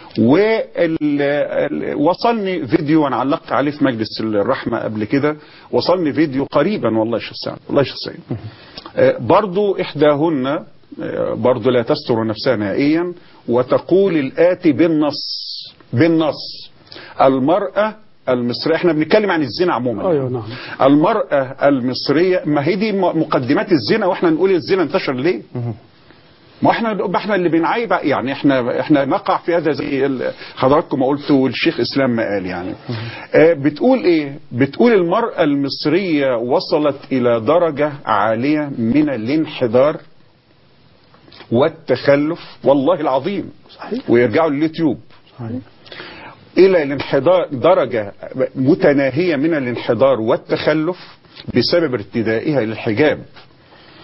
Speaker 2: وصلني فيديو وانا علقت عليه في مجلس الرحمة قبل كده، وصلني فيديو قريبا والله شيخ سعد، والله شيخ سعيد، برضو احداهن برضو لا تستر نفسها نهائيا، وتقول الآتي بالنص المرأة المصرية، احنا بنتكلم عن الزنا عموما،
Speaker 3: أيوة نعم.
Speaker 2: المرأة المصرية، ما هي دي مقدمات الزنا، واحنا نقول الزنا انتشر ليه؟ ما احنا اللي بنعيب يعني، احنا نقع في هذا زي حضراتكم ما قلتوا والشيخ اسلام ما قال يعني. بتقول ايه؟ بتقول المرأة المصرية وصلت الى درجة عالية من الانحدار والتخلف، والله العظيم، صحيح. ويرجعوا لليوتيوب، صحيح. الى الانحدار، درجة متناهية من الانحدار والتخلف بسبب ارتدائها للحجاب.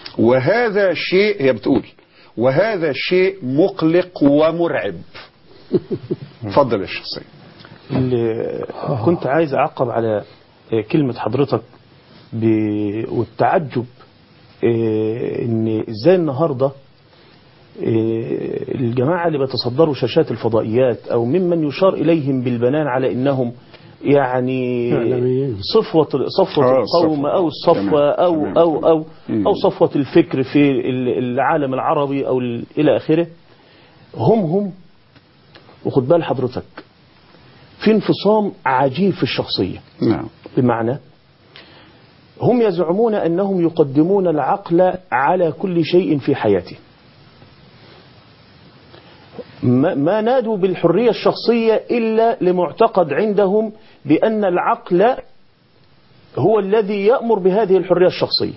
Speaker 2: وهذا شيء، هي بتقول، وهذا شيء مقلق ومرعب. اتفضل يا شيخ سيد.
Speaker 1: اللي كنت عايز أعقب على كلمة حضرتك والتعجب إن إزاي النهاردة الجماعة اللي بيتصدروا شاشات الفضائيات أو ممن يشار إليهم بالبنان على إنهم يعني صفوة القوم أو الصفوة أو صفوة الفكر في العالم العربي أو إلى آخره، هم وخد بال حضرتك في انفصام عجيب في الشخصية.
Speaker 2: نعم.
Speaker 1: بمعنى هم يزعمون أنهم يقدمون العقل على كل شيء في حياته، ما نادوا بالحرية الشخصية إلا لمعتقد عندهم بأن العقل هو الذي يأمر بهذه الحرية الشخصية.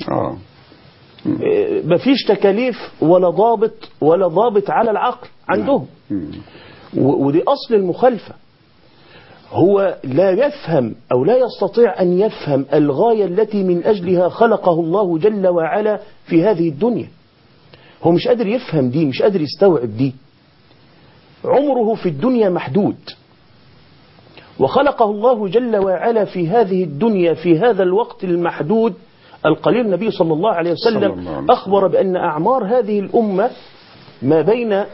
Speaker 1: ما فيش تكاليف ولا ضابط على العقل عندهم، ودي أصل المخالفة. هو لا يفهم أو لا يستطيع أن يفهم الغاية التي من أجلها خلقه الله جل وعلا في هذه الدنيا. هو مش قادر يفهم دي، مش قادر يستوعب دي. عمره في الدنيا محدود، وخلقه الله جل وعلا في هذه الدنيا في هذا الوقت المحدود القليل. النبي صلى الله عليه وسلم أخبر بأن أعمار هذه الأمة ما بين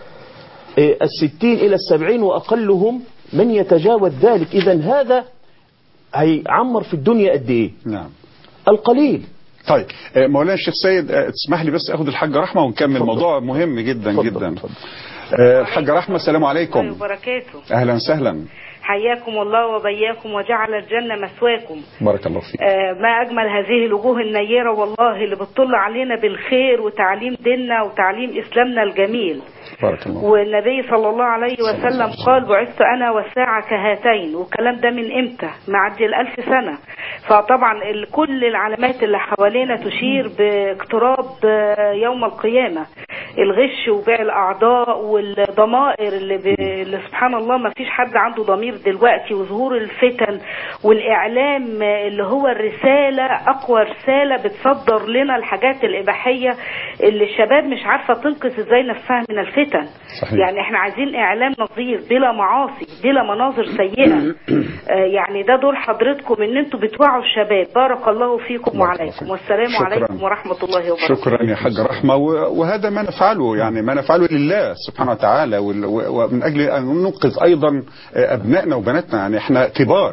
Speaker 1: 60 إلى 70 وأقلهم من يتجاوز ذلك. إذن هذا هيعمر في الدنيا قد إيه؟
Speaker 2: نعم.
Speaker 1: القليل.
Speaker 2: طيب مولانا الشيخ سيد تسمح لي بس أخذ الحاجة رحمة ونكمل. موضوع مهم جدا جدا. الحاجة رحمة السلام عليكم.
Speaker 5: وبركاته.
Speaker 2: أهلا وسهلا.
Speaker 5: حياكم الله وبياكم وجعل الجنة مثواكم.
Speaker 2: بارك الله فيك.
Speaker 5: ما أجمل هذه الوجوه النيرة والله اللي بتطل علينا بالخير وتعليم ديننا وتعليم إسلامنا الجميل.
Speaker 2: بارك الله.
Speaker 5: والنبي صلى الله عليه وسلم قال بعثت أنا والساعة كهاتين، والكلام ده من إمتى؟ معدي 1000 سنة. فطبعا كل العلامات اللي حوالينا تشير باقتراب يوم القيامة. الغش وبيع الأعضاء والضمائر اللي سبحان الله ما فيش حد عنده ضمير دلوقتي، وظهور الفتن والإعلام اللي هو الرسالة، أقوى رسالة بتصدر لنا الحاجات الإباحية اللي الشباب مش عارفة تنقذ إزاي نفسها من الفتن. صحيح. يعني احنا عايزين إعلام نظيف بلا معاصي بلا مناظر سيئة. يعني ده دور حضرتكم ان انتوا بتوعوا الشباب. بارك الله فيكم وعليكم والسلام عليكم ورحمة الله وبركاته.
Speaker 2: شكرا يا حاج رحمة. وهذا ما نفعله، يعني ما نفعله لله سبحانه وتعالى، ومن أجل أن ننقذ أيضا أبنائنا وبناتنا. يعني احنا كبار،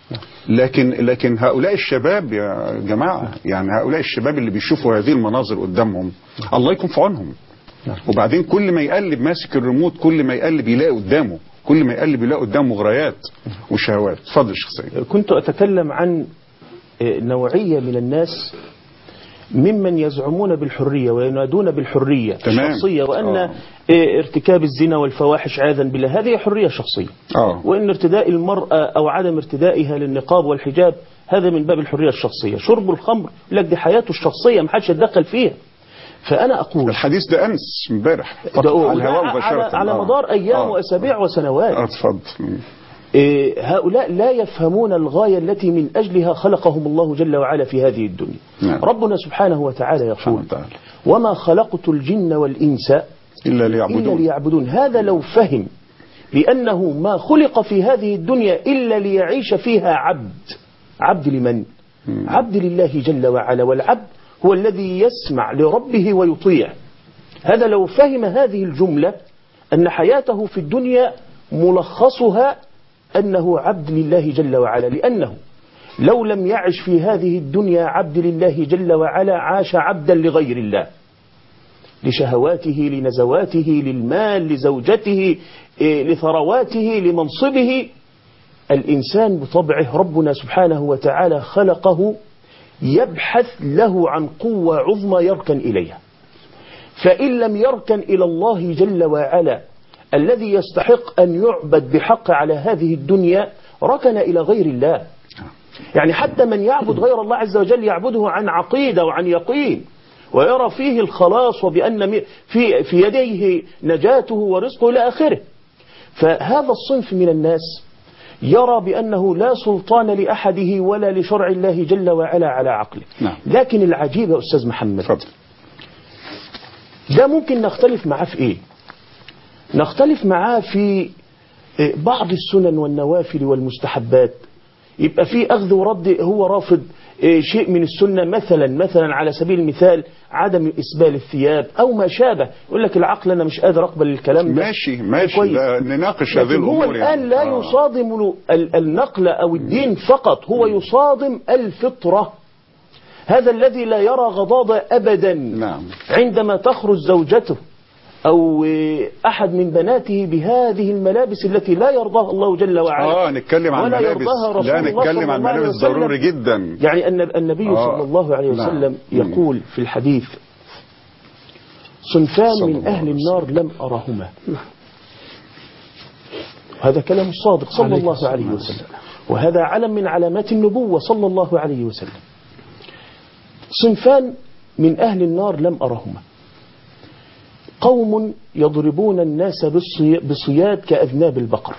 Speaker 2: لكن هؤلاء الشباب يا جماعة، يعني هؤلاء الشباب اللي بيشوفوا هذه المناظر قدامهم الله يكون في عونهم. وبعدين كل ما يقلب ماسك الريموت، كل ما يقلب يلاقي قدامه، كل ما يقلب يلاقي قدامه مغريات وشهوات. اتفضل شيخ سيد.
Speaker 1: كنت أتكلم عن نوعية من الناس ممن يزعمون بالحرية وينادون بالحرية الشخصية، وأن ارتكاب الزنا والفواحش عياذا بالله هذه حرية شخصية، وأن ارتداء المرأة أو عدم ارتدائها للنقاب والحجاب هذا من باب الحرية الشخصية. شرب الخمر لك دي حياته الشخصية ما حدش يتدخل فيها. فأنا أقول
Speaker 2: الحديث ده أمس امبارح
Speaker 1: على مدار أيام وأسابيع وسنوات.
Speaker 2: اتفضل.
Speaker 1: هؤلاء لا يفهمون الغاية التي من أجلها خلقهم الله جل وعلا في هذه الدنيا.
Speaker 2: نعم.
Speaker 1: ربنا سبحانه وتعالى يقول وما خلقت الجن والإنس
Speaker 2: إلا
Speaker 1: ليعبدون. هذا لو فهم بأنه ما خلق في هذه الدنيا إلا ليعيش فيها عبد لمن؟ عبد لله جل وعلا، والعبد هو الذي يسمع لربه ويطيع. هذا لو فهم هذه الجملة أن حياته في الدنيا ملخصها أنه عبد لله جل وعلا، لأنه لو لم يعش في هذه الدنيا عبد لله جل وعلا عاش عبدا لغير الله، لشهواته، لنزواته، للمال، لزوجته، لثرواته، لمنصبه. الإنسان بطبعه ربنا سبحانه وتعالى خلقه يبحث له عن قوة عظمى يركن إليها، فإن لم يركن إلى الله جل وعلا الذي يستحق أن يعبد بحق على هذه الدنيا ركن إلى غير الله. يعني حتى من يعبد غير الله عز وجل يعبده عن عقيدة وعن يقين ويرى فيه الخلاص وبأن في يديه نجاته ورزقه إلى آخره. فهذا الصنف من الناس يرى بأنه لا سلطان لأحده ولا لشرع الله جل وعلا على عقله. لكن العجيب يا أستاذ محمد، ده ممكن نختلف معاه في إيه؟ نختلف معاه في بعض السنن والنوافل والمستحبات، يبقى في أخذ ورد، هو رافض شيء من السنة، مثلا على سبيل المثال عدم إسبال الثياب أو ما شابه، يقول لك العقل أنا مش قادر أقبل الكلام ده.
Speaker 2: ماشي نناقش هذه الأمور.
Speaker 1: هو الآن لا يصادم النقل أو الدين فقط، هو يصادم الفطرة. هذا الذي لا يرى غضاضة أبدا.
Speaker 2: نعم.
Speaker 1: عندما تخرج زوجته أو أحد من بناته بهذه الملابس التي لا يرضاها الله جل وعلا.
Speaker 2: نتكلم عن ملابس، لا نتكلم عن ملابس ضروري جدا.
Speaker 1: يعني أن النبي صلى الله عليه وسلم يقول في الحديث: صنفان من أهل النار لم أرهما. هذا كلام الصادق صلى الله عليه وسلم، وهذا علم من علامات النبوة صلى الله عليه وسلم. صنفان من أهل النار لم أرهما: قوم يضربون الناس بصياد كأذناب البقر،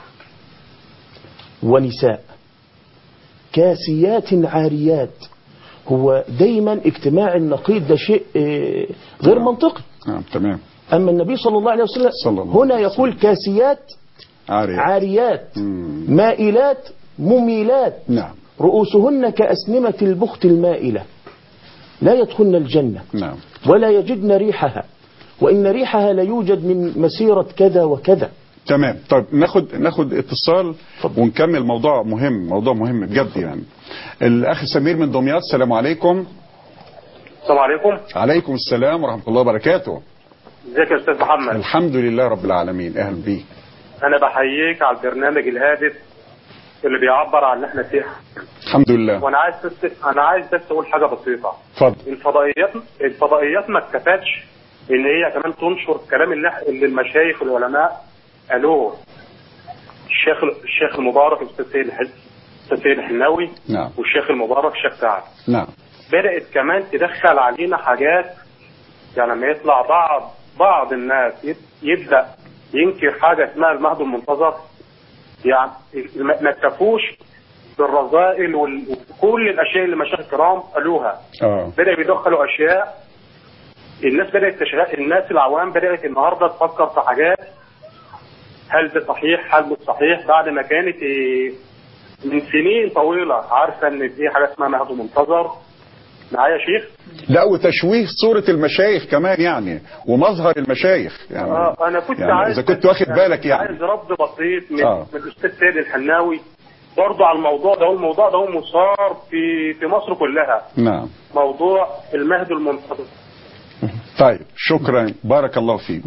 Speaker 1: ونساء كاسيات عاريات. هو دايما اجتماع النقيض ده شيء غير منطقي.
Speaker 2: تمام.
Speaker 1: أما النبي صلى الله عليه وسلم هنا يقول كاسيات عاريات مائلات مميلات.
Speaker 2: نعم.
Speaker 1: رؤوسهن كأسنمة البخت المائلة، لا يدخلن الجنة.
Speaker 2: نعم.
Speaker 1: ولا يجدن ريحها، وإن ريحها لا يوجد من مسيرة كذا وكذا.
Speaker 2: تمام. طيب ناخد اتصال ونكمل موضوع مهم بجد. يعني الأخ سمير من دمياط. السلام عليكم.
Speaker 6: السلام عليكم.
Speaker 2: عليكم السلام ورحمة الله وبركاته.
Speaker 6: ازيك يا أستاذ محمد؟
Speaker 2: الحمد لله رب العالمين. أهلا بيك.
Speaker 6: أنا بحييك على البرنامج الهادف اللي بيعبر عن اللي احنا فيه.
Speaker 2: الحمد لله.
Speaker 6: وانا عايز بس اقول حاجه بسيطه.
Speaker 2: اتفضل.
Speaker 6: الفضائيات ما اكتفتش ان هي كمان تنشر الكلام اللي المشايخ والعلماء قالوه. الشيخ المبارك الاستاذ سيد الحناوي.
Speaker 2: نعم.
Speaker 6: والشيخ المبارك الشيخ سعد.
Speaker 2: نعم.
Speaker 6: بدات كمان تدخل علينا حاجات، يعني لما يطلع بعض الناس يبدا ينكر حاجه اسمها المهد المنتظر، يعني ما اكتفوش بالرذائل وكل الاشياء اللي مشايخ الكرام قالوها. بدأوا يدخلوا اشياء الناس العوام بدأت النهارده تفكر في حاجات، هل ده صحيح هل مش صحيح، بعد ما كانت من سنين طويله عارفه ان في حاجه اسمها مهد منتظر. معايا يا شيخ؟
Speaker 2: لا، وتشويه صورة المشايخ كمان يعني، ومظهر المشايخ يعني.
Speaker 6: انا كنت
Speaker 2: يعني
Speaker 6: عايز،
Speaker 2: اذا كنت واخد بالك يعني
Speaker 6: عايز رد بسيط من الاستاذ سيد الحناوي برضه على الموضوع ده. الموضوع ده مثار في مصر كلها.
Speaker 2: نعم.
Speaker 6: موضوع المهد المنتظر.
Speaker 2: طيب شكرا، بارك الله فيك.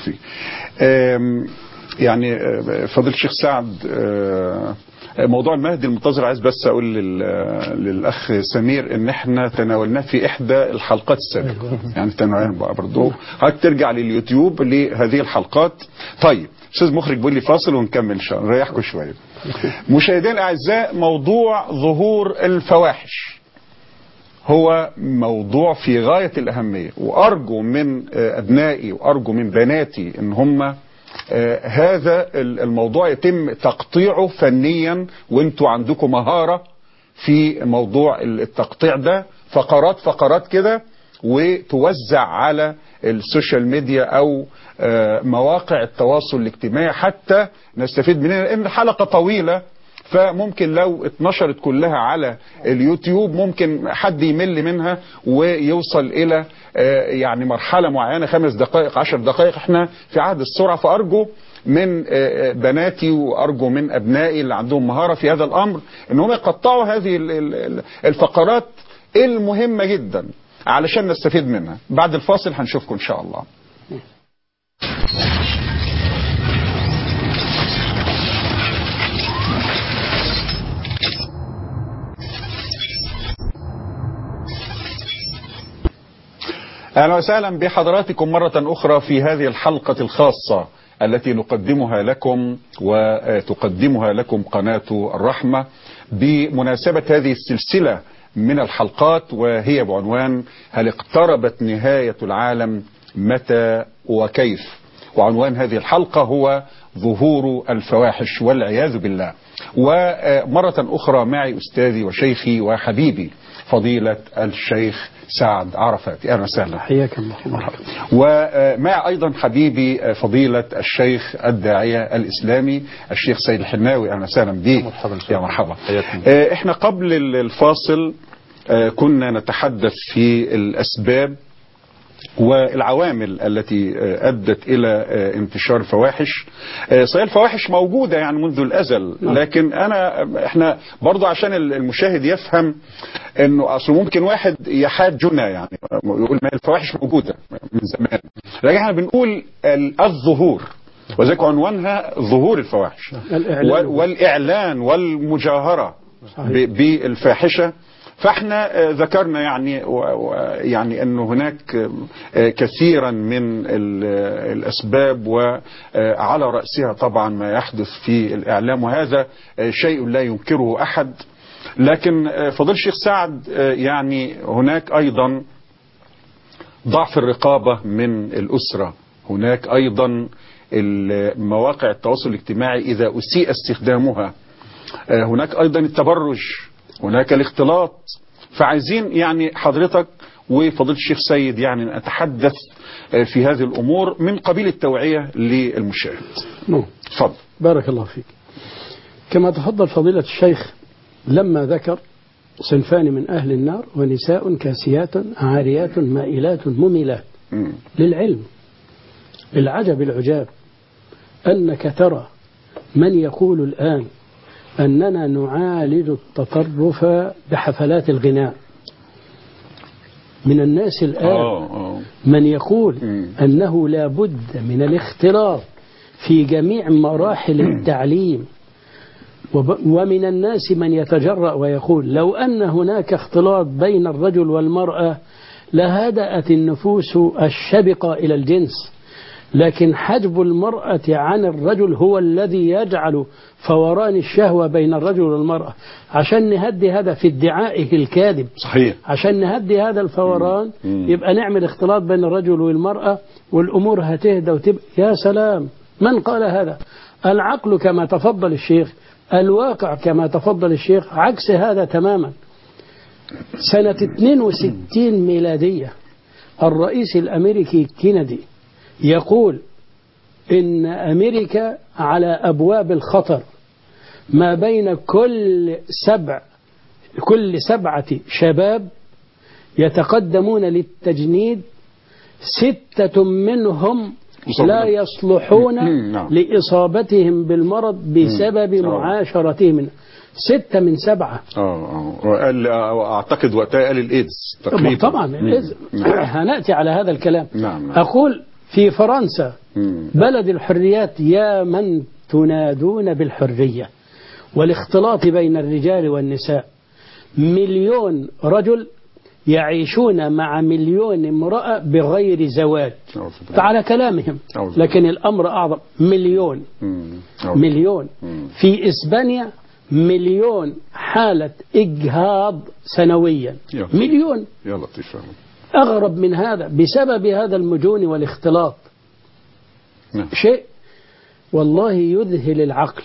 Speaker 2: يعني فضيلة الشيخ سعد، موضوع المهدي المنتظر عايز بس اقول للاخ سمير ان احنا تناولناه في احدى الحلقات السابقه، يعني تناولناه برضه. حضرتك ترجع لليوتيوب لهذه الحلقات. طيب استاذ مخرج بيقول لي فاصل ونكمل ان شاء الله، نريحكم شويه. مشاهدينا الاعزاء، موضوع ظهور الفواحش هو موضوع في غايه الاهميه، وارجو من ابنائي وارجو من بناتي ان هم هذا الموضوع يتم تقطيعه فنيا، وانتوا عندكم مهارة في موضوع التقطيع ده، فقرات كده، وتوزع على السوشيال ميديا او مواقع التواصل الاجتماعي حتى نستفيد منها، لان الحلقة طويلة، فممكن لو اتنشرت كلها على اليوتيوب ممكن حد يمل منها ويوصل الى يعني مرحلة معينة 5 دقائق 10 دقائق. احنا في عهد السرعة، فارجو من بناتي وارجو من ابنائي اللي عندهم مهارة في هذا الامر ان هم يقطعوا هذه الفقرات المهمة جدا علشان نستفيد منها. بعد الفاصل هنشوفكم ان شاء الله. أهلا وسهلا بحضراتكم مرة أخرى في هذه الحلقة الخاصة التي نقدمها لكم وتقدمها لكم قناة الرحمة بمناسبة هذه السلسلة من الحلقات، وهي بعنوان: هل اقتربت نهاية العالم؟ متى وكيف؟ وعنوان هذه الحلقة هو ظهور الفواحش والعياذ بالله. ومرة أخرى معي أستاذي وشيخي وحبيبي فضيلة الشيخ سعد عرفات. أهلا وسهلا.
Speaker 3: حياك الله.
Speaker 2: ومع أيضا حبيبي فضيلة الشيخ الداعية الإسلامي الشيخ سيد الحناوي. أهلا وسهلا بك. يا مرحبا. احنا قبل الفاصل كنا نتحدث في الأسباب والعوامل التي أدت إلى انتشار الفواحش. صحيح الفواحش موجودة يعني منذ الأزل، لكن احنا برضو عشان المشاهد يفهم انه اصل ممكن واحد يحاجنا يعني يقول ما الفواحش موجودة من زمان، لكن احنا بنقول الظهور، وذلك عنوانها ظهور الفواحش والإعلان والمجاهرة بالفاحشة. فاحنا ذكرنا يعني انه هناك كثيرا من الاسباب، وعلى رأسها طبعا ما يحدث في الاعلام، وهذا شيء لا ينكره احد. لكن فضيلة الشيخ سعد يعني هناك ايضا ضعف الرقابة من الاسرة، هناك ايضا مواقع التواصل الاجتماعي اذا اسيء استخدامها، هناك ايضا التبرج، هناك الاختلاط. فعايزين يعني حضرتك وفضيلة الشيخ سيد يعني نتحدث في هذه الأمور من قبيل التوعية للمشاهد. تفضل.
Speaker 3: بارك الله فيك. كما تفضل فضيلة الشيخ لما ذكر صنفان من أهل النار ونساء كاسيات عاريات مائلات مميلات للعلم. العجب العجاب أنك ترى من يقول الآن أننا نعالج التطرف بحفلات الغناء. من الناس الآن من يقول أنه لا بد من الاختلاط في جميع مراحل التعليم، ومن الناس من يتجرأ ويقول لو أن هناك اختلاط بين الرجل والمرأة لهدأت النفوس الشبقة إلى الجنس، لكن حجب المرأة عن الرجل هو الذي يجعل فوران الشهوة بين الرجل والمرأة. عشان نهدي هذا في ادعائه الكاذب،
Speaker 2: صحيح،
Speaker 3: عشان نهدي هذا الفوران يبقى نعمل اختلاط بين الرجل والمرأة والأمور هتهدى وتبقى يا سلام. من قال هذا؟ العقل كما تفضل الشيخ، الواقع كما تفضل الشيخ عكس هذا تماما. سنة 62 ميلادية الرئيس الأمريكي كينيدي يقول إن أمريكا على أبواب الخطر، ما بين كل 7 شباب يتقدمون للتجنيد 6 منهم لا يصلحون لإصابتهم بالمرض بسبب معاشرتهم. 6 من 7.
Speaker 2: وقال أعتقد وقتها قال الإيدز تقريبا.
Speaker 3: طبعا الإيدز. هنأتي على هذا الكلام.
Speaker 2: نعم.
Speaker 3: أقول في فرنسا بلد الحريات يا من تنادون بالحرية والاختلاط بين الرجال والنساء، 1,000,000 رجل يعيشون مع 1,000,000 امرأة بغير زواج على كلامهم، لكن الأمر أعظم. 1,000,000 في إسبانيا 1,000,000 حالة إجهاض سنويا. 1,000,000.
Speaker 2: يا لطيف.
Speaker 3: أغرب من هذا بسبب هذا المجون والاختلاط. شيء والله يذهل العقل.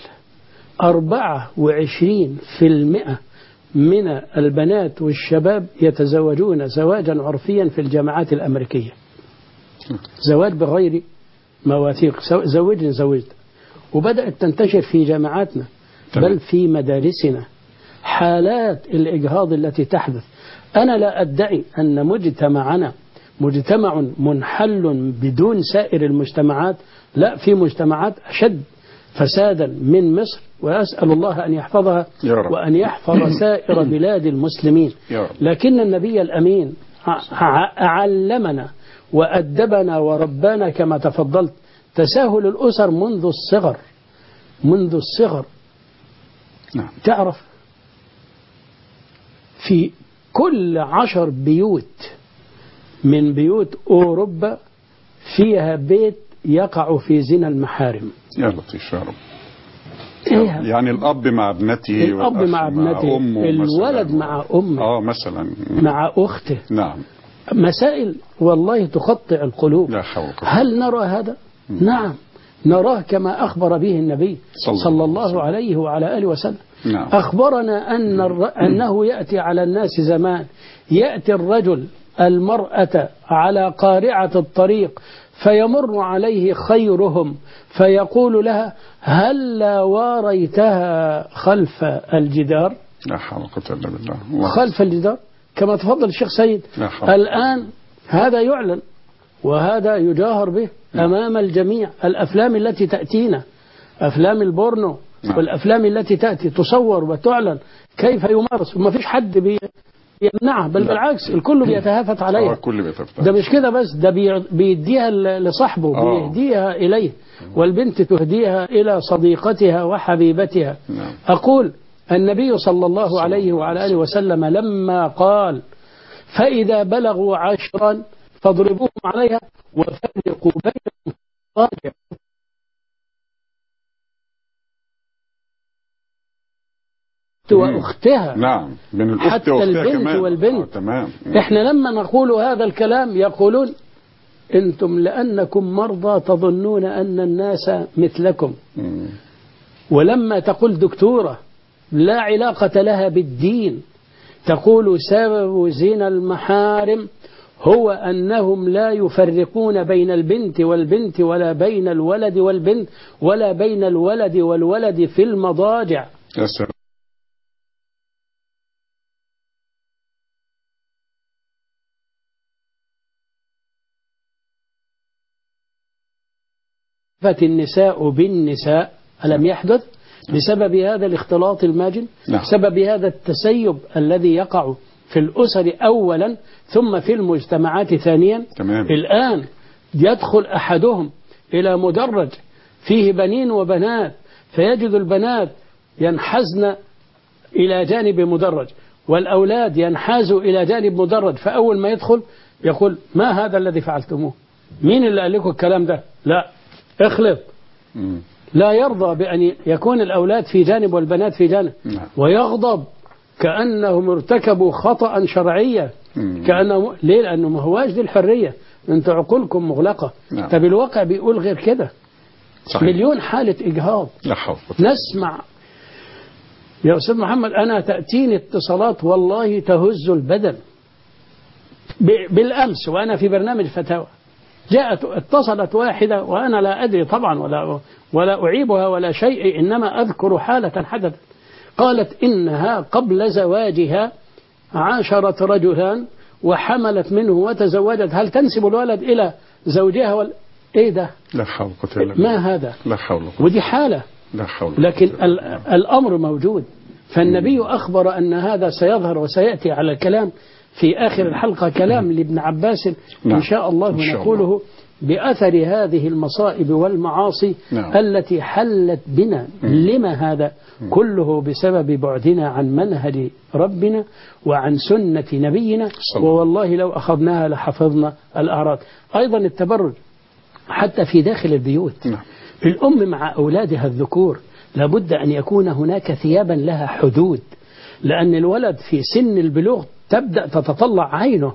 Speaker 3: 24% من البنات والشباب يتزوجون زواجا عرفيا في الجامعات الأمريكية، زواج بغير مواثيق، زوجت. وبدأت تنتشر في جامعاتنا بل في مدارسنا حالات الإجهاض التي تحدث. أنا لا أدعي أن مجتمعنا مجتمع منحل بدون سائر المجتمعات، لا، في مجتمعات أشد فسادا من مصر، وأسأل الله أن يحفظها وأن يحفظ سائر بلاد المسلمين. لكن النبي الأمين علمنا وأدبنا وربانا كما تفضلت. تساهل الأسر منذ الصغر. تعرف في كل 10 بيوت من بيوت أوروبا فيها بيت يقع في زنا المحارم.
Speaker 2: يا لطيف يا رب. يعني الأب مع ابنته،
Speaker 3: الأب مع ابنته، الولد مثلاً مع أمه،
Speaker 2: مثلا
Speaker 3: مع أخته.
Speaker 2: نعم.
Speaker 3: مسائل والله تقطع القلوب.
Speaker 2: لا حول.
Speaker 3: هل نرى هذا؟ نعم نراه كما أخبر به النبي صلى الله عليه وعلى آله وسلم.
Speaker 2: نعم.
Speaker 3: أخبرنا أنه يأتي على الناس زمان يأتي الرجل المرأة على قارعة الطريق فيمر عليه خيرهم فيقول لها هلا واريتها خلف الجدار.
Speaker 2: لا حول ولا قوة إلا بالله.
Speaker 3: خلف الجدار كما تفضل الشيخ سيد. الآن هذا يعلن وهذا يجاهر به أمام الجميع. الأفلام التي تأتينا أفلام البورنو والأفلام التي تأتي تصور وتعلن كيف يمارس وما فيش حد يمنعها بل بالعكس الكل بيتهافت عليها. ده مش كده بس ده بيديها لصاحبه بيهديها إليه والبنت تهديها إلى صديقتها وحبيبتها. أقول النبي صلى الله عليه وعلى آله وسلم لما قال فإذا بلغوا 10 فاضربوهم عليها وفرقوا بينهم وأختها.
Speaker 2: نعم من الأخت
Speaker 3: حتى
Speaker 2: وأختها
Speaker 3: البنت
Speaker 2: كمان.
Speaker 3: والبنت.
Speaker 2: تمام.
Speaker 3: إحنا لما نقول هذا الكلام يقولون أنتم لأنكم مرضى تظنون أن الناس مثلكم. ولما تقول دكتورة لا علاقة لها بالدين تقول سبب زنا المحارم هو أنهم لا يفرقون بين البنت والبنت ولا بين الولد والبنت ولا بين الولد والولد في المضاجع.
Speaker 2: يا سلام.
Speaker 3: النساء بالنساء ألم يحدث بسبب هذا الاختلاط الماجن؟ بسبب هذا التسيب الذي يقع في الأسر أولا ثم في المجتمعات ثانيا.
Speaker 2: تمام.
Speaker 3: الآن يدخل أحدهم إلى مدرج فيه بنين وبنات فيجد البنات ينحزن إلى جانب مدرج والأولاد ينحازوا إلى جانب مدرج فأول ما يدخل يقول ما هذا الذي فعلتموه؟ مين اللي قال لكم الكلام ده؟ لا اخلط. لا يرضى بأن يكون الأولاد في جانب والبنات في جانب. ويغضب كأنهم ارتكبوا خطأ شرعيا. كأنهم ليه؟ لأنه ما هواش دي الحرية انتوا عقولكم مغلقة. طب الواقع بيقول غير كده. صحيح. مليون حالة إجهاض نسمع يا أستاذ محمد. أنا تأتيني اتصالات والله تهز البدن. بالأمس وأنا في برنامج فتاوى اتصلت واحدة وأنا لا أدري طبعا ولا أعيبها ولا شيء إنما أذكر حالة حدثت. قالت إنها قبل زواجها عاشرت رجلان وحملت منه وتزوجت. هل تنسب الولد إلى زوجها إيه ده؟
Speaker 2: لا حول ولا قوة إلا بالله.
Speaker 3: ما هذا؟
Speaker 2: لا حول.
Speaker 3: ودي حالة.
Speaker 2: لا حول.
Speaker 3: لكن الأمر موجود. فالنبي أخبر أن هذا سيظهر وسيأتي على الكلام في آخر الحلقة كلام لابن عباس إن شاء الله نقوله بأثر هذه المصائب والمعاصي التي حلت بنا. لما هذا؟ كله بسبب بعدنا عن منهج ربنا وعن سنة نبينا. ووالله لو أخذناها لحفظنا الأعراض. أيضا التبرج حتى في داخل البيوت. الأم مع أولادها الذكور لابد أن يكون هناك ثيابا لها حدود. لأن الولد في سن البلوغ تبدأ تتطلع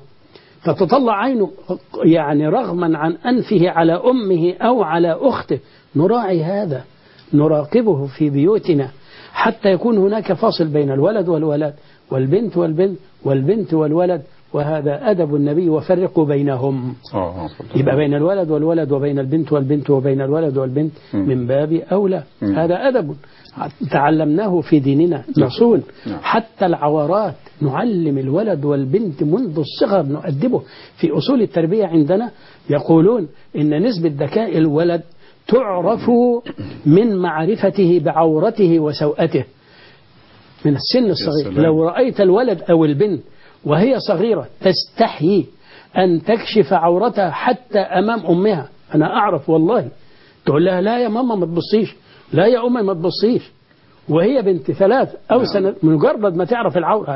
Speaker 3: عينه يعني رغما عن أنفه على أمه أو على أخته. نراعي هذا نراقبه في بيوتنا حتى يكون هناك فاصل بين الولد والولد والبنت والبنت والبنت والولد. وهذا أدب النبي وفرقوا بينهم. يبقى بين الولد والولد وبين البنت والبنت وبين الولد والبنت من باب أولى. هذا أدب تعلمناه في ديننا نصون. حتى العورات نعلم الولد والبنت منذ الصغر نؤدبه. في أصول التربية عندنا يقولون إن نسبة ذكاء الولد تعرف من معرفته بعورته وسوءته من السن الصغير. لو رأيت الولد أو البنت وهي صغيرة تستحيي أن تكشف عورتها حتى أمام أمها. أنا أعرف والله تقول لها لا يا ماما ما تبصيش لا يا أمي ما تبصيش وهي بنت 3 أو سنة مجرد ما تعرف العورة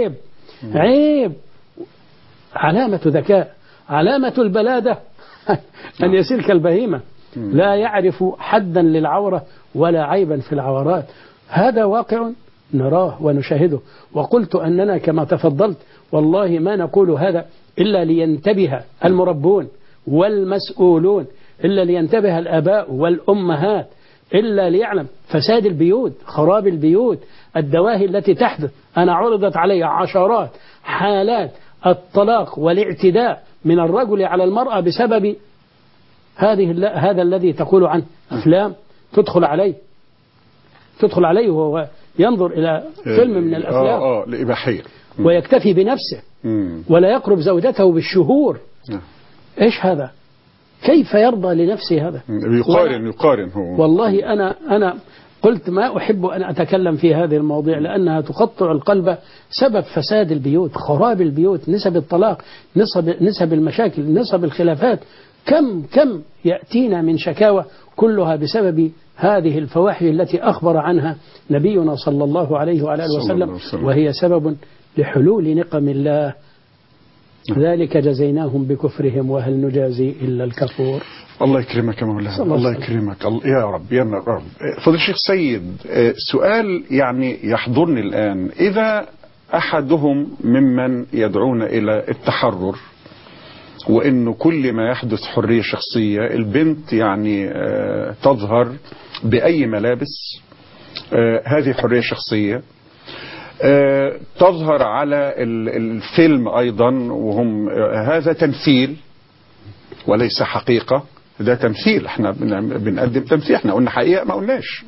Speaker 3: عيب. علامة ذكاء. علامة البلادة أن يسير كالبهيمة لا يعرف حدا للعورة ولا عيبا في العورات. هذا واقع نراه ونشاهده. وقلت أننا كما تفضلت والله ما نقول هذا إلا لينتبه المربون والمسؤولون إلا لينتبه الآباء والأمهات، إلا ليعلم فساد البيوت، خراب البيوت، الدواهي التي تحدث. أنا عرضت علي عشرات حالات الطلاق والاعتداء من الرجل على المرأة بسبب هذا الذي تقول عنه أفلام تدخل عليه وهو ينظر إلى فيلم من الأفلام
Speaker 2: الإباحية،
Speaker 3: ويكتفي بنفسه ولا يقرب زوجته بالشهور. إيش هذا؟ كيف يرضى لنفسه هذا؟
Speaker 2: يقارن هو.
Speaker 3: والله أنا قلت ما أحب أن أتكلم في هذه المواضيع لأنها تقطع القلب. سبب فساد البيوت، خراب البيوت، نسب الطلاق، نسب المشاكل، نسب الخلافات، كم يأتينا من شكاوى كلها بسبب هذه الفواحش التي أخبر عنها نبينا صلى الله عليه وعلى آله وسلم، وهي سبب لحلول نقم الله. ذلك جزيناهم بكفرهم وهل نجازي إلا الكفور.
Speaker 2: الله يكرمك يا مولانا، الله يكرمك يا رب يا رب. فضل الشيخ سيد، سؤال يعني يحضرني الآن. إذا أحدهم ممن يدعون إلى التحرر وإنه كل ما يحدث حرية شخصية، البنت يعني تظهر بأي ملابس، هذه حرية شخصية، تظهر على الفيلم أيضا، وهم هذا تمثيل وليس حقيقة، ده تمثيل، احنا بنقدم تمثيل، احنا قلنا حقيقة ما قلناش.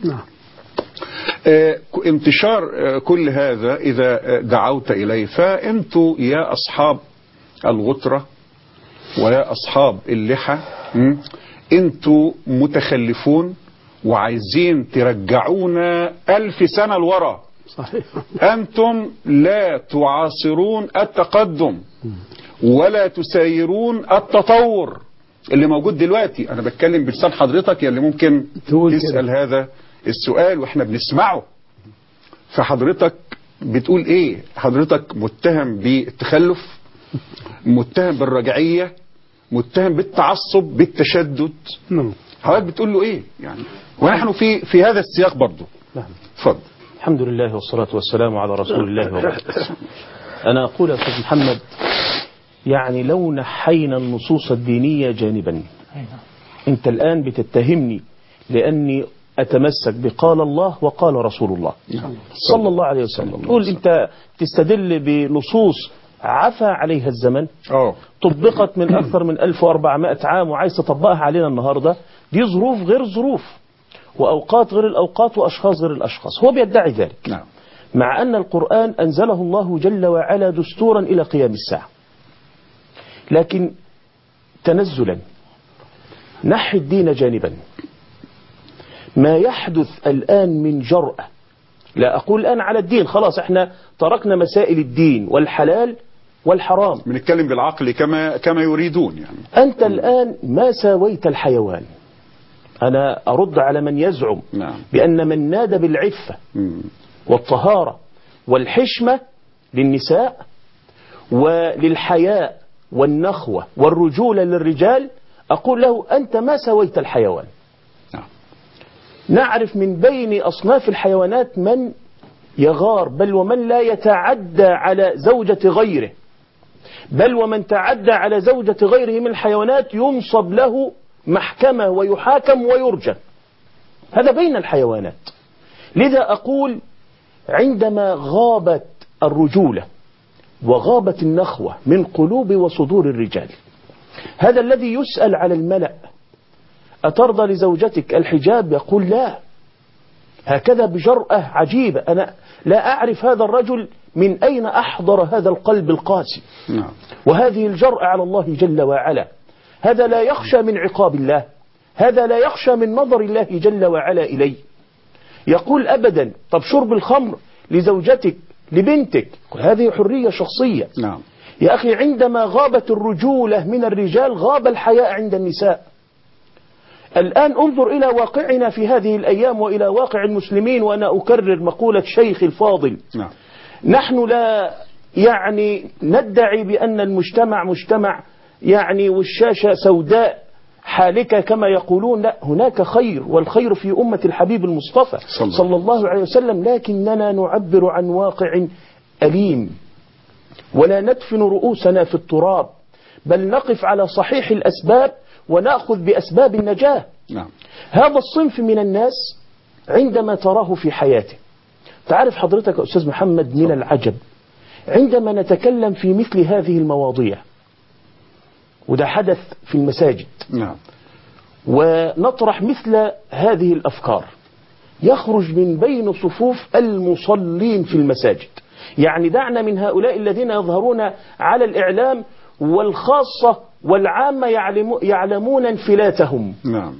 Speaker 2: انتشار كل هذا إذا دعوت إليه، فأنتوا يا أصحاب الغترة ويا أصحاب اللحى انتوا متخلفون وعايزين ترجعونا 1000 سنة لورا.
Speaker 3: صحيح.
Speaker 2: أنتم لا تعاصرون التقدم ولا تسايرون التطور اللي موجود دلوقتي. أنا بتكلم بلسان حضرتك يا اللي ممكن تسأل هذا السؤال وإحنا بنسمعه. فحضرتك بتقول إيه؟ حضرتك متهم بالتخلف، متهم بالرجعية، متهم بالتعصب، بالتشدد. حضرتك بتقول له إيه يعني؟ ونحن في هذا السياق برضو. اتفضل.
Speaker 1: الحمد لله والصلاة والسلام على رسول الله وبعد. أنا أقول يا أستاذ محمد، يعني لو نحينا النصوص الدينية جانبا، أنت الآن بتتهمني لأني أتمسك بقال الله وقال رسول الله صلى الله عليه وسلم. تقول أنت تستدل بنصوص عفى عليها الزمن، طبقت من أكثر من 1400 عام وعايز تطبقها علينا النهاردة. دي ظروف غير ظروف، وأوقات غير الأوقات، وأشخاص غير الأشخاص. هو بيدعي ذلك مع أن القرآن أنزله الله جل وعلا دستورا إلى قيام الساعة. لكن تنزلا نحي الدين جانبا. ما يحدث الآن من جرأة، لا أقول الآن على الدين، خلاص احنا تركنا مسائل الدين والحلال والحرام،
Speaker 2: بنتكلم بالعقل كما يريدون. يعني
Speaker 1: أنت الآن ما ساويت الحيوان. أنا أرد على من يزعم بأن من نادى بالعفة والطهارة والحشمة للنساء وللحياء والنخوة والرجولة للرجال، أقول له أنت ما سويت الحيوان. نعرف من بين أصناف الحيوانات من يغار، بل ومن لا يتعدى على زوجة غيره، بل ومن تعدى على زوجة غيره من الحيوانات ينصب له محكمة ويحاكم ويرجم. هذا بين الحيوانات. لذا أقول عندما غابت الرجولة وغابت النخوة من قلوب وصدور الرجال، هذا الذي يسأل على الملأ أترضى لزوجتك الحجاب؟ يقول لا. هكذا بجرأة عجيبة. أنا لا أعرف هذا الرجل من أين أحضر هذا القلب القاسي وهذه الجرأة على الله جل وعلا. هذا لا يخشى من عقاب الله، هذا لا يخشى من نظر الله جل وعلا إليه. يقول أبدا طب شرب الخمر لزوجتك لبنتك، هذه حرية شخصية. يا أخي عندما غابت الرجولة من الرجال غاب الحياء عند النساء. الآن انظر إلى واقعنا في هذه الأيام وإلى واقع المسلمين، وأنا أكرر مقولة شيخ الفاضل. نحن لا يعني ندعي بأن المجتمع مجتمع يعني والشاشة سوداء حالكة كما يقولون، لا، هناك خير، والخير في أمة الحبيب المصطفى صلى الله عليه وسلم، لكننا نعبر عن واقع أليم ولا ندفن رؤوسنا في التراب، بل نقف على صحيح الأسباب ونأخذ بأسباب النجاة.
Speaker 2: نعم.
Speaker 1: هذا الصنف من الناس عندما تراه في حياته، تعرف حضرتك يا أستاذ محمد من العجب عندما نتكلم في مثل هذه المواضيع، وده حدث في المساجد،
Speaker 2: نعم،
Speaker 1: ونطرح مثل هذه الأفكار، يخرج من بين صفوف المصلين في المساجد. يعني دعنا من هؤلاء الذين يظهرون على الإعلام والخاصة والعامة يعلمون انفلاتهم.
Speaker 2: نعم.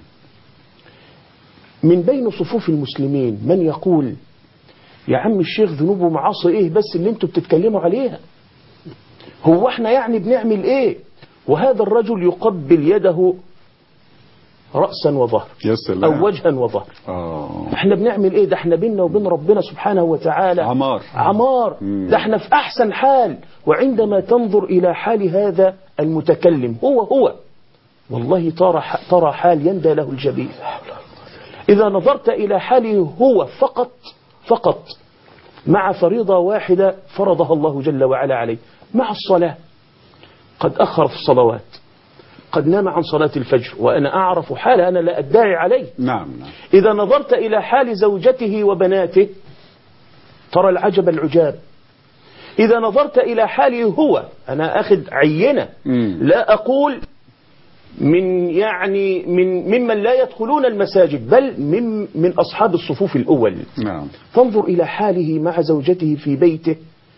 Speaker 1: من بين صفوف المسلمين من يقول يا عم الشيخ ذنوب ومعاصي ايه بس اللي انتوا بتتكلموا عليها، هو احنا يعني بنعمل ايه؟ وهذا الرجل يقبل يده رأسا وظهر أو وجها وظهر. احنا بنعمل ايه؟ ده احنا بيننا وبين ربنا سبحانه وتعالى عمار. ده احنا في أحسن حال. وعندما تنظر إلى حال هذا المتكلم هو والله ترى حال يندى له الجبين. إذا نظرت إلى حاله هو فقط مع فريضة واحدة فرضها الله جل وعلا عليه، مع الصلاة قد أخر في الصلوات، قد نام عن صلاة الفجر، وأنا أعرف حاله، أنا لا أدعي عليه.
Speaker 2: نعم.
Speaker 1: إذا نظرت إلى حال زوجته وبناته ترى العجب العجاب. إذا نظرت إلى حاله هو، أنا أخذ عينة، لا أقول ممن لا يدخلون المساجد، بل من أصحاب الصفوف الأول.
Speaker 2: نعم.
Speaker 1: تنظر إلى حاله مع زوجته في بيته،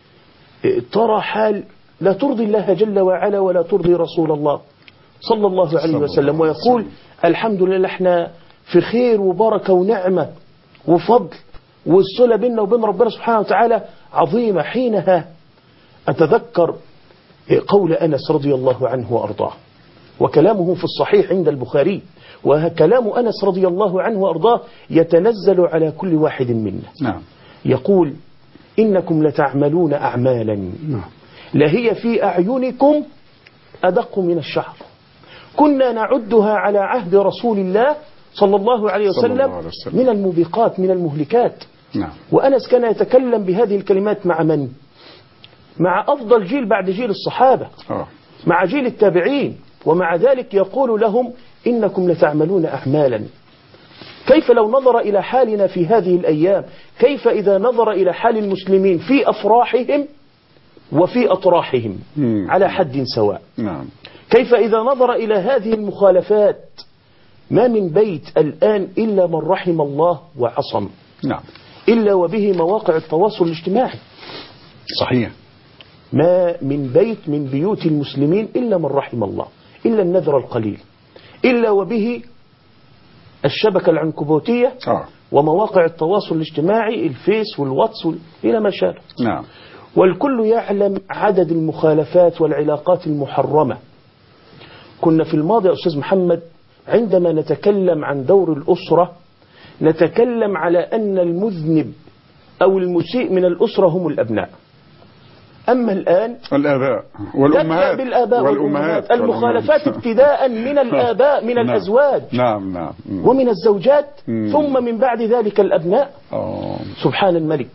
Speaker 1: ترى حال لا ترضي الله جل وعلا ولا ترضي رسول الله صلى الله عليه وسلم، ويقول الحمد لله احنا في خير وبركة ونعمة وفضل، والصلة بيننا وبين ربنا سبحانه وتعالى عظيمة. حينها أتذكر قول أنس رضي الله عنه وأرضاه، وكلامه في الصحيح عند البخاري، وكلام أنس رضي الله عنه وأرضاه يتنزل على كل واحد منا.
Speaker 2: نعم.
Speaker 1: يقول إنكم لتعملون أعمالا لهي في أعينكم أدق من الشعر، كنا نعدها على عهد رسول الله صلى الله عليه وسلم من الموبقات، من المهلكات.
Speaker 2: نعم.
Speaker 1: وأنس كان يتكلم بهذه الكلمات مع من؟ مع أفضل جيل بعد جيل الصحابة، مع جيل التابعين، ومع ذلك يقول لهم إنكم لتعملون أعمالا. كيف لو نظر إلى حالنا في هذه الأيام؟ كيف إذا نظر إلى حال المسلمين في أفراحهم وفي أطراحهم على حد سواء؟
Speaker 2: نعم.
Speaker 1: كيف إذا نظر إلى هذه المخالفات؟ ما من بيت الآن إلا من رحم الله وعصم.
Speaker 2: نعم.
Speaker 1: إلا وبه مواقع التواصل الاجتماعي.
Speaker 2: صحيح.
Speaker 1: ما من بيت من بيوت المسلمين إلا من رحم الله، إلا النذر القليل، إلا وبه الشبكة العنكبوتية ومواقع التواصل الاجتماعي، الفيس والواتس إلى ما شابه.
Speaker 2: نعم.
Speaker 1: والكل يعلم عدد المخالفات والعلاقات المحرمة. كنا في الماضي يا أستاذ محمد عندما نتكلم عن دور الأسرة نتكلم على أن المذنب أو المسيء من الأسرة هم الأبناء. أما الآن
Speaker 2: الآباء والأمهات،
Speaker 1: بالآباء والأمهات. المخالفات ابتداء من الآباء، من الأزواج،
Speaker 2: نعم،
Speaker 1: ومن الزوجات، ثم من بعد ذلك الأبناء. سبحان الملك.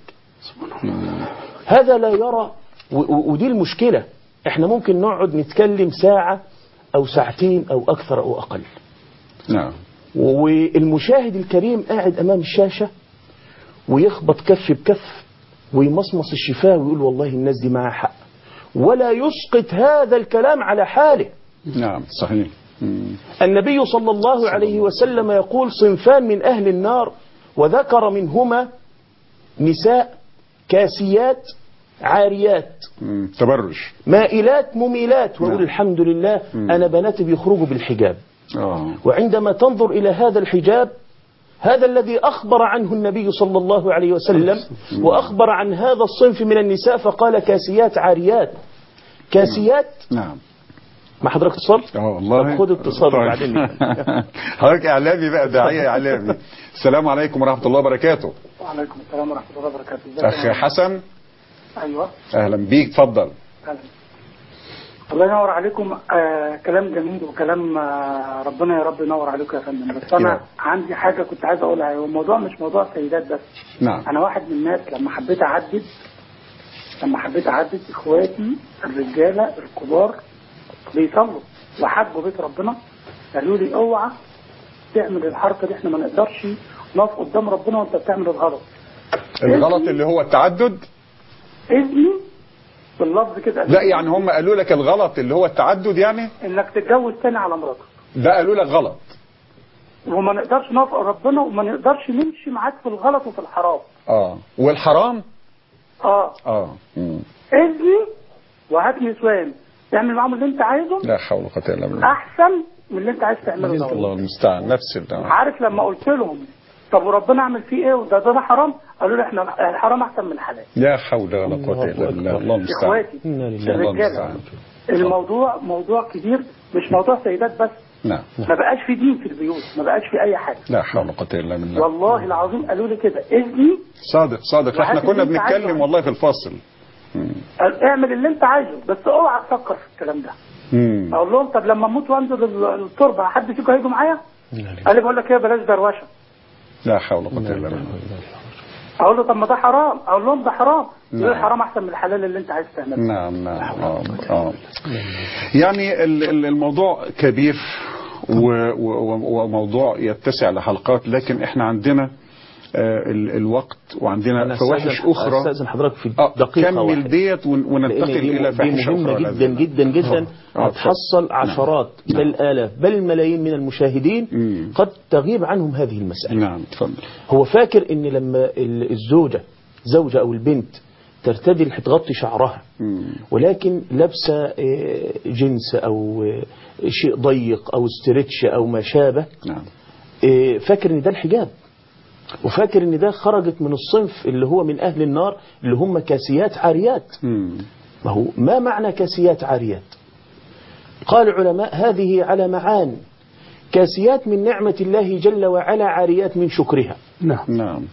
Speaker 1: هذا لا يرى، ودي المشكلة. احنا ممكن نقعد نتكلم ساعة أو ساعتين أو أكثر أو أقل.
Speaker 2: نعم.
Speaker 1: والمشاهد الكريم قاعد أمام الشاشة ويخبط كف بكف ويمصمص الشفاه ويقول والله الناس دي معها حق، ولا يسقط هذا الكلام على حاله.
Speaker 2: نعم صحيح.
Speaker 1: النبي صلى الله عليه وسلم يقول صنفان من أهل النار، وذكر منهما نساء كاسيات عاريات
Speaker 2: تبرج،
Speaker 1: مائلات مميلات، ويقول الحمد لله أنا بناتي بيخرجوا بالحجاب. وعندما تنظر إلى هذا الحجاب، هذا الذي أخبر عنه النبي صلى الله عليه وسلم، وأخبر عن هذا الصنف من النساء فقال كاسيات عاريات. كاسيات.
Speaker 2: نعم.
Speaker 1: ما حضرتك اتصال؟
Speaker 2: والله.
Speaker 1: خد اتصال بعدين.
Speaker 2: حضرتك إعلامي بقى، داعية إعلامي. السلام عليكم ورحمة الله وبركاته.
Speaker 7: وعليكم السلام ورحمة الله وبركاته.
Speaker 2: أخ حسن.
Speaker 7: أيوة.
Speaker 2: أهلا بيك، تفضل.
Speaker 7: أهلا. الله ينور عليكم. كلام جميل وكلام ربنا يا رب ينور عليكم يا فندم. بس أنا عندي حاجة كنت عايز أقولها. هو الموضوع مش موضوع سيدات بس.
Speaker 2: نعم.
Speaker 7: أنا واحد من الناس لما حبيت أعدد إخواتي الرجالة الكبار بيصلوا وحجوا بيت ربنا، قالوا لي اوعى تعمل الحركه دي، احنا ما نقدرش نقف قدام ربنا وانت بتعمل الغلط.
Speaker 2: الغلط اللي هو التعدد؟
Speaker 7: اذني باللفظ كده.
Speaker 2: لا يعني هم قالوا لك الغلط اللي هو التعدد، يعني
Speaker 7: انك تتجوز تاني على مراتك،
Speaker 2: ده قالوا لك غلط،
Speaker 7: وما نقدرش نقف ربنا وما نقدرش نمشي معاك في الغلط وفي الحرام.
Speaker 2: والحرام
Speaker 7: اذني وهات نسوان تعمل معاهم اللي انت عايزه،
Speaker 2: لا حول ولا قوه الا بالله،
Speaker 7: احسن من اللي انت عايز تعمله ده.
Speaker 2: الله المستعان. نفس
Speaker 7: عارف لما قلت لهم طب وربنا اعمل فيه ايه وده حرام، قالوا لي احنا الحرام احسن من الحلال.
Speaker 2: لا حول ولا قوه الا بالله. الله المستعان.
Speaker 7: اخواتي الرجاله، الموضوع موضوع كبير، مش موضوع سيدات بس.
Speaker 2: نعم.
Speaker 7: ما بقاش في دين في البيوت، ما بقاش في اي حاجه.
Speaker 2: لا حول ولا قوه الا بالله.
Speaker 7: والله العظيم قالوا لي كده اذني.
Speaker 2: صادق احنا كنا بنتكلم والله في الفاصل.
Speaker 7: اعمل اللي انت عايزه بس اوعى تفكر في الكلام ده. اقول لهم طب لما اموت وانزل التربه حد فيكم هيجوا معايا؟ قال لي بقول لك ايه بلاش دروشه.
Speaker 2: لا حول ولا قوه الا بالله.
Speaker 7: اقول له طب ما ده حرام، اقول لهم ده حرام. يقول الحرام احسن من الحلال اللي انت عايز تعمله.
Speaker 2: نعم. يعني الموضوع كبير وموضوع يتسع لحلقات، لكن احنا عندنا الوقت وعندنا فواحش اخرى.
Speaker 1: استاذن حضرتك في دقيقه
Speaker 2: كمل ديت وننتقل الى فاحشه
Speaker 1: مهمه
Speaker 2: اخرى
Speaker 1: جدا جدا جدا. هتحصل عشرات بل الاف بل الملايين من المشاهدين قد تغيب عنهم هذه المساله.
Speaker 2: نعم تفضل.
Speaker 1: هو فاكر ان لما زوجه او البنت ترتدي تغطي شعرها ولكن لابسه جنس او شيء ضيق او استرتش او ما شابه، فاكر ان ده الحجاب، وفاكر ان ده خرجت من الصنف اللي هو من اهل النار اللي هم كاسيات عاريات. ما معنى كاسيات عاريات؟ قال العلماء هذه على معان: كاسيات من نعمة الله جل وعلا، عاريات من شكرها.
Speaker 2: نعم.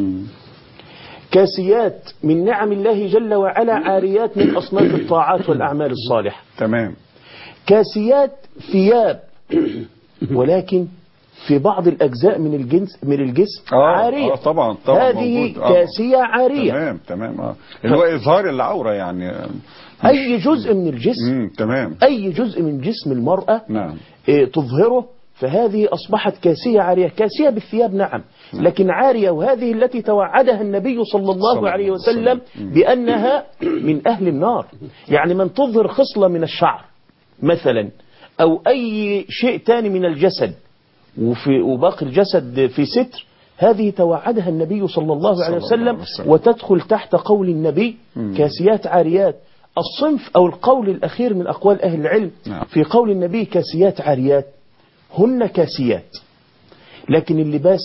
Speaker 1: كاسيات من نعم الله جل وعلا، عاريات من أصناف الطاعات والأعمال الصالحة.
Speaker 2: تمام.
Speaker 1: كاسيات ثياب ولكن في بعض الأجزاء من الجسم عارية.
Speaker 2: طبعا
Speaker 1: هذه كاسية عارية.
Speaker 2: تمام. اللي هو إظهار العورة، يعني
Speaker 1: أي جزء من الجسم.
Speaker 2: تمام.
Speaker 1: أي جزء من جسم المرأة تظهره، فهذه أصبحت كاسية عارية. كاسية بالثياب نعم، لكن عارية، وهذه التي توعدها النبي صلى الله عليه وسلم بأنها من أهل النار. يعني من تظهر خصلة من الشعر مثلا أو أي شيء تاني من الجسد وباقي الجسد في ستر، هذه توعدها النبي صلى الله عليه وسلم وتدخل تحت قول النبي كاسيات عاريات. الصنف أو القول الأخير من أقوال أهل العلم في قول النبي كاسيات عاريات، هن كاسيات لكن اللباس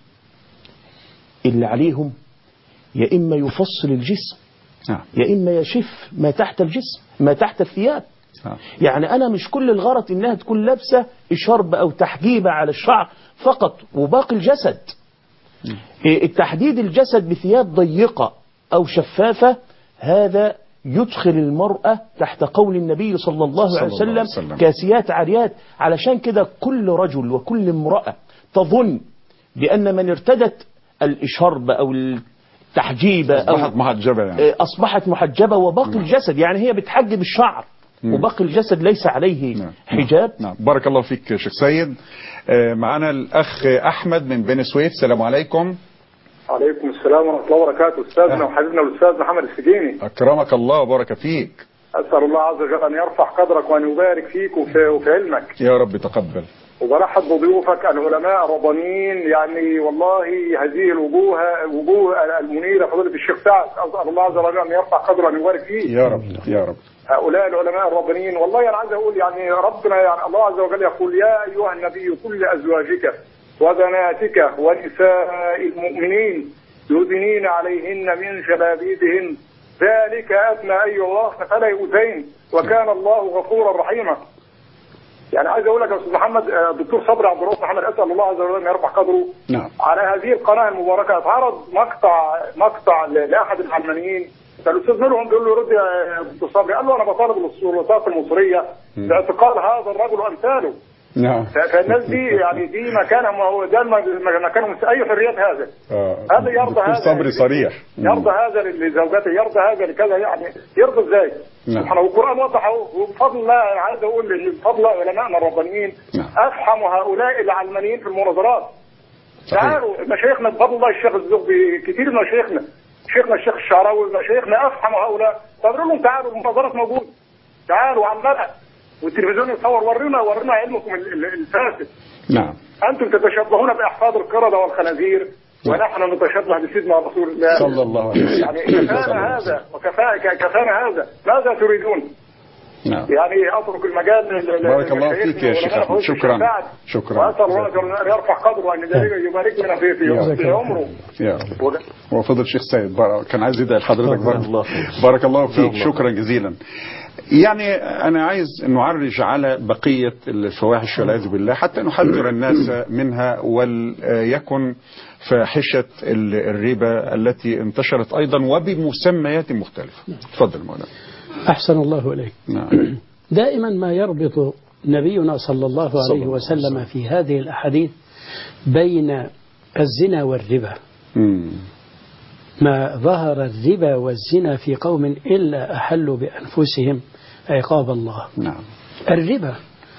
Speaker 1: اللي عليهم يا إما يفصل الجسم يا إما يشف ما تحت الجسم، ما تحت الثياب. يعني أنا مش كل الغرض إنها تكون لابسة شرب أو تحجيبة على الشعر فقط وباقي الجسد. التحديد الجسد بثياب ضيقة أو شفافة هذا يدخل المرأة تحت قول النبي صلى الله عليه وسلم كاسيات عاريات. علشان كده كل رجل وكل امرأة تظن بأن من ارتدت الشرب أو التحجيبة أصبحت محجبة وباقي الجسد، يعني هي بتحجب الشعر وباقي الجسد ليس عليه حجاب.
Speaker 2: بارك الله فيك شيخ سيد. معنا الأخ أحمد من بني سويف. السلام عليكم.
Speaker 8: عليكم السلام ورحمة الله وبركاته. أستاذنا وحبيبنا الأستاذ محمد السجيني،
Speaker 2: أكرمك الله وبارك فيك.
Speaker 8: أسأل الله عز وجل أن يرفع قدرك وأن يبارك فيك وفي علمك
Speaker 2: يا رب تقبل.
Speaker 8: وبرحب بضيوفك العلماء الربانيين، يعني والله هذه الوجوه المنيرة فضيلة الشيخ سعد، أسأل الله عز وجل أن يرفع قدره وأن يبارك فيه
Speaker 2: يا رب.
Speaker 8: هؤلاء العلماء الربانيين والله أنا عايز أقول يعني ربنا، يعني الله عز وجل يقول يا أيها النبي كل أزواجك وبناتك ونساء المؤمنين يدنين عليهن من جلابيبهن ذلك أدنى أن يعرفن فلا يؤذين وكان الله غفورا رحيما. يعني عايز اقول لك يا استاذ محمد، الدكتور صبري عبد الرؤوف محمد، اسال الله عز وجل ان يرفع قدره. على هذه القناه المباركه اتعرض مقطع لاحد العلمانيين، فالاستاذ منهم بيقول له يرد يا دكتور صبري، قال له انا بطالب السلطات المصريه باعتقال هذا الرجل وامثاله،
Speaker 2: نعم.
Speaker 8: فالناس دي يعني دي مكانها، ما هو ده مكانهم اي حريات هذا. هذا يرضى هذا
Speaker 2: صبري صريح.
Speaker 8: يرضى هذا لزوجته، يرضى هذا لكذا، يعني يرضى ازاي؟ سبحان الله. والقران وضح اهو. وبفضل الله انا عايز اقول ان بفضل علمائنا الربانيين افحم هؤلاء العلمانيين في المناظرات. تعالوا مشايخنا بفضل الله، الشيخ الزغبي، كثير من مشايخنا، شيخنا الشيخ الشعراوي، مشايخنا افحم هؤلاء. فقالوا لهم تعالوا المناظرات موجوده، تعالوا على الملأ والتلفزيون يصور، ورنا علمكم الفاسد.
Speaker 2: نعم.
Speaker 8: انتم تتشبهون باحفاد القردة والخنازير ونحن نتشبه بسيدنا رسول الله
Speaker 2: صلى الله عليه وسلم.
Speaker 8: يعني كفانا هذا كفانا هذا، ماذا تريدون؟
Speaker 2: نعم.
Speaker 8: يعني اترك المجال.
Speaker 2: بارك الله فيك يا شيخ احمد. شكرا.
Speaker 8: واسال الله ان يرفع قدره وان يبارك لنا في عمره.
Speaker 2: يا رب. وفضل الشيخ سيد كان عايز يدعي لحضرتك برضه. بارك الله فيك. شكرا جزيلا. يعني أنا عايز نعرج على بقية الفواحش والعياذ بالله حتى نحذر الناس منها، وليكن فاحشة الربا التي انتشرت أيضا وبمسميات مختلفة. تفضل مولانا.
Speaker 3: أحسن الله إليك.
Speaker 2: نعم.
Speaker 3: دائما ما يربط نبينا صلى الله عليه وسلم في هذه الأحاديث بين الزنا والربا. ما ظهر الربا والزنا في قوم إلا أحلوا بأنفسهم عقاب الله.
Speaker 2: نعم.
Speaker 3: الربا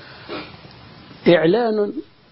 Speaker 3: إعلان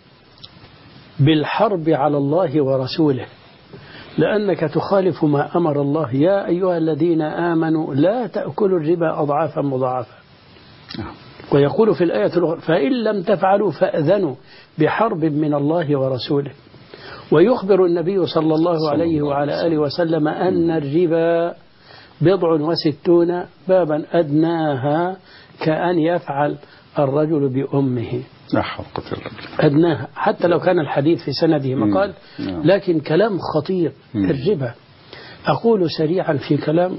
Speaker 3: بالحرب على الله ورسوله، لأنك تخالف ما أمر الله. يا أيها الذين آمنوا لا تأكلوا الربا أضعافا مضاعفة. ويقول في الآية الأخرى فإن لم تفعلوا فأذنوا بحرب من الله ورسوله. ويخبر النبي صلى الله عليه وعلى آله وسلم أن الربا 67 بابا أدناها كأن يفعل الرجل بأمه. أدناها، حتى لو كان الحديث في سنده مقال، لكن كلام خطير. الربا أقول سريعا في كلام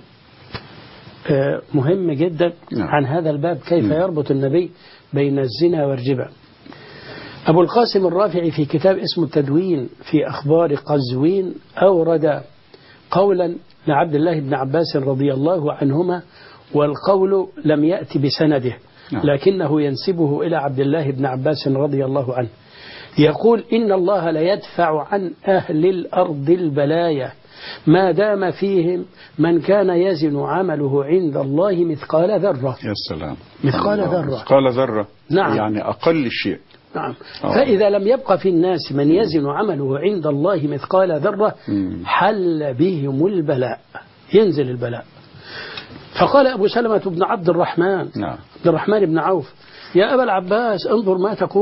Speaker 3: مهم جدا عن هذا الباب، كيف يربط النبي بين الزنا والربا. أبو القاسم الرافعي في كتاب اسمه التدوين في أخبار قزوين أورد قولا لعبد الله بن عباس رضي الله عنهما، والقول لم يأتي بسنده لكنه ينسبه إلى عبد الله بن عباس رضي الله عنه. يقول إن الله لا يدفع عن أهل الأرض البلايا ما دام فيهم من كان يزن عمله عند الله مثقال ذرة.
Speaker 2: يا سلام.
Speaker 3: مثقال ذرة.
Speaker 2: نعم. يعني أقل شيء.
Speaker 3: نعم. فإذا لم يبقى في الناس من يزن عمله عند الله مثقال ذرة حل بهم البلاء، ينزل البلاء. فقال أبو سلمة بن عبد الرحمن عبد الرحمن بن عوف يا أبا العباس انظر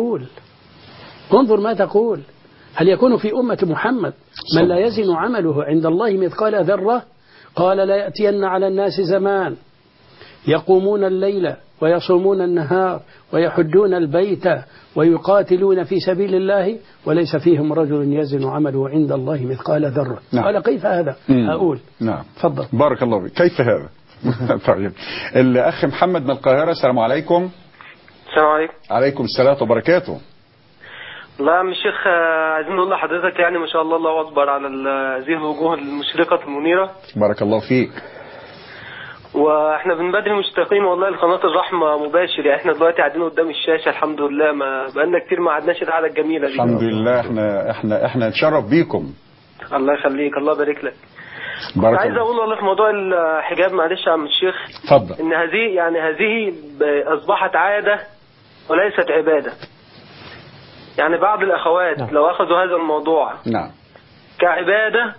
Speaker 3: ما تقول، هل يكون في أمة محمد من لا يزن عمله عند الله مثقال ذرة؟ قال لا يأتين على الناس زمان يقومون الليل ويصومون النهار ويحجون البيت ويقاتلون في سبيل الله وليس فيهم رجل يزن عمله عند الله مثقال ذرة. قال كيف هذا؟ أقول تفضل.
Speaker 2: بارك الله فيك. كيف هذا؟ طيب الأخ محمد من القاهرة. السلام عليكم.
Speaker 9: السلام عليكم.
Speaker 2: عليكم السلام وبركاته.
Speaker 9: والله يا عم الشيخ عايزين نقول لحضرتك يعني ما شاء الله الله أكبر على هذه الوجوه المشرقة المنيرة.
Speaker 2: بارك الله فيك.
Speaker 9: واحنا من بدري مشتاقين والله لقناة الرحمة مباشر، يعني احنا دلوقتي قاعدين قدام الشاشة الحمد لله، ما بقالنا كتير ما قعدناش القعدة الجميلة دي.
Speaker 2: الحمد لله احنا نتشرف بيكم.
Speaker 9: الله يخليك، الله يبارك لك. كنت عايز اقول والله في موضوع الحجاب معلش يا عم الشيخ.
Speaker 2: اتفضل.
Speaker 9: ان هذه اصبحت عادة وليست عبادة. يعني بعض الاخوات لو اخذوا هذا الموضوع كعبادة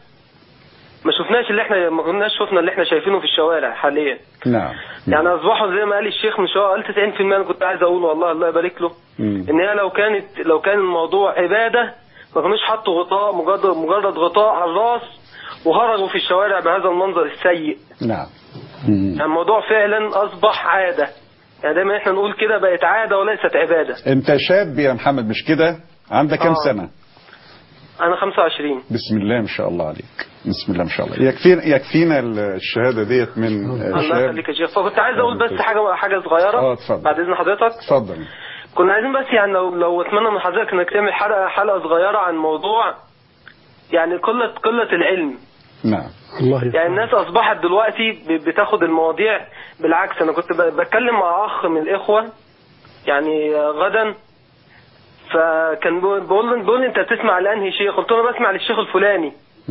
Speaker 9: ما كناش شفنا اللي احنا شايفينه في الشوارع حاليا. يعني اصبحوا زي ما قال الشيخ من شويه، قال 90%. انا كنت عايز اقول والله الله يبارك له ان هي لو كان الموضوع عباده ما كانوش حطوا غطاء، مجرد غطاء على الراس وخرجوا في الشوارع بهذا المنظر السيء. يعني الموضوع فعلا اصبح عاده، يعني دايما احنا نقول كده بقت عاده وليست عباده.
Speaker 2: انت شاب يا محمد مش كده؟ عندك كام سنه؟
Speaker 9: انا 25.
Speaker 2: بسم الله ما شاء الله عليك. بسم الله ما شاء الله. يكفينا الشهاده ديت من
Speaker 9: الله يخليك يا شيخ. فكنت عايز اقول بس حاجه صغيره بعد اذن حضرتك.
Speaker 2: اتفضل.
Speaker 9: كنا عايزين بس يعني لو اتمنى من حضرتك انك تعمل حلقه صغيره عن موضوع يعني قله العلم. يعني الناس اصبحت دلوقتي بتاخد المواضيع بالعكس. انا كنت بتكلم مع اخ من الاخوه يعني غدا فكان بيقول لي انت بتسمع لانهي شيخ؟ قلت له انا بسمع للشيخ الفلاني.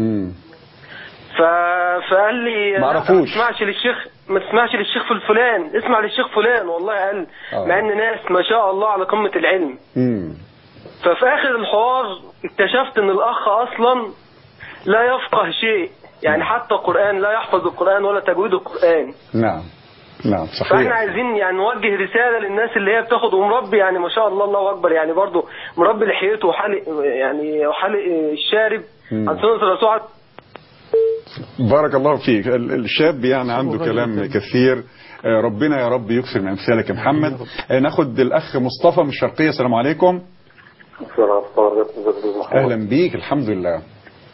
Speaker 9: فقال لي
Speaker 2: ما اعرفوش،
Speaker 9: ما تسمعش للشيخ الفلان، اسمع للشيخ فلان. والله قال مع ان ناس ما شاء الله على قمة العلم. ففي اخر الحوار اكتشفت ان الاخ اصلا لا يفقه شيء، يعني حتى القرآن لا يحفظ القرآن ولا تجويد القرآن.
Speaker 2: نعم صحيح.
Speaker 9: فاحنا عايزين يعني نوجه رسالة للناس اللي هي بتاخد ومربي، يعني ما شاء الله الله اكبر، يعني برضو مربي لحيته وحلق الشارب عن سنة الرسول.
Speaker 2: بارك الله فيك. الشاب يعني عنده كلام كثير، ربنا يا رب يكثر من امثالك يا محمد. ناخد الاخ مصطفى من الشرقية. السلام عليكم. اهلا بيك. الحمد لله.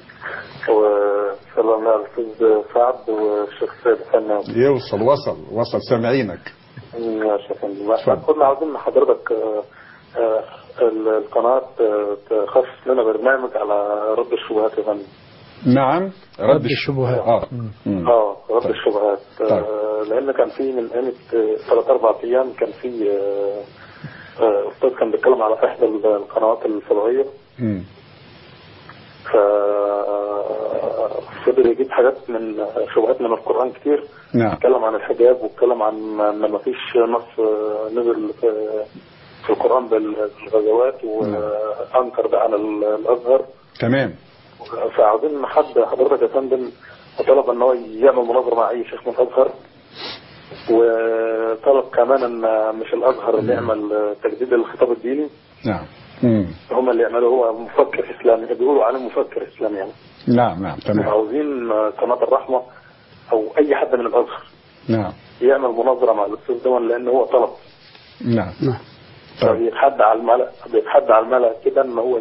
Speaker 10: وسلام على الاستاذ سعد والشيخ سيد الفنان.
Speaker 2: وصل سامعينك.
Speaker 10: يا شيخ كنا عاوزين من حضرتك القناة تخصص لنا برنامج على رد الشبهات يا فندم.
Speaker 2: نعم، رد الشبهات.
Speaker 10: رد الشبهات. لان كان في من قيمة 3-4 ايام كان في استاذ كان بيتكلم على احدى القنوات الفضائية. فضل يجيب حاجات من شبهات من القرآن كتير. اتكلم عن الحجاب، واتكلم عن ان ما فيش نص نزل في القرآن بالغزوات، وانكر ده على الازهر.
Speaker 2: تمام.
Speaker 10: فعاوزين حضرتك يا فندم طلب ان هو يعمل مناظرة مع اي شيخ من الازهر، وطلب كمان ان مش الازهر اللي يعمل تجديد الخطاب الديني.
Speaker 2: نعم.
Speaker 10: هم اللي يعملوا، هو مفكر اسلامي، بيقولوا عليه مفكر اسلامي يعني.
Speaker 2: نعم تمام.
Speaker 10: عاوزين قناة الرحمة او اي حد من الازهر يعمل مناظرة مع الاستاذ ده، لان هو طلب.
Speaker 2: نعم.
Speaker 10: بيتحدى على الملأ كده ان هو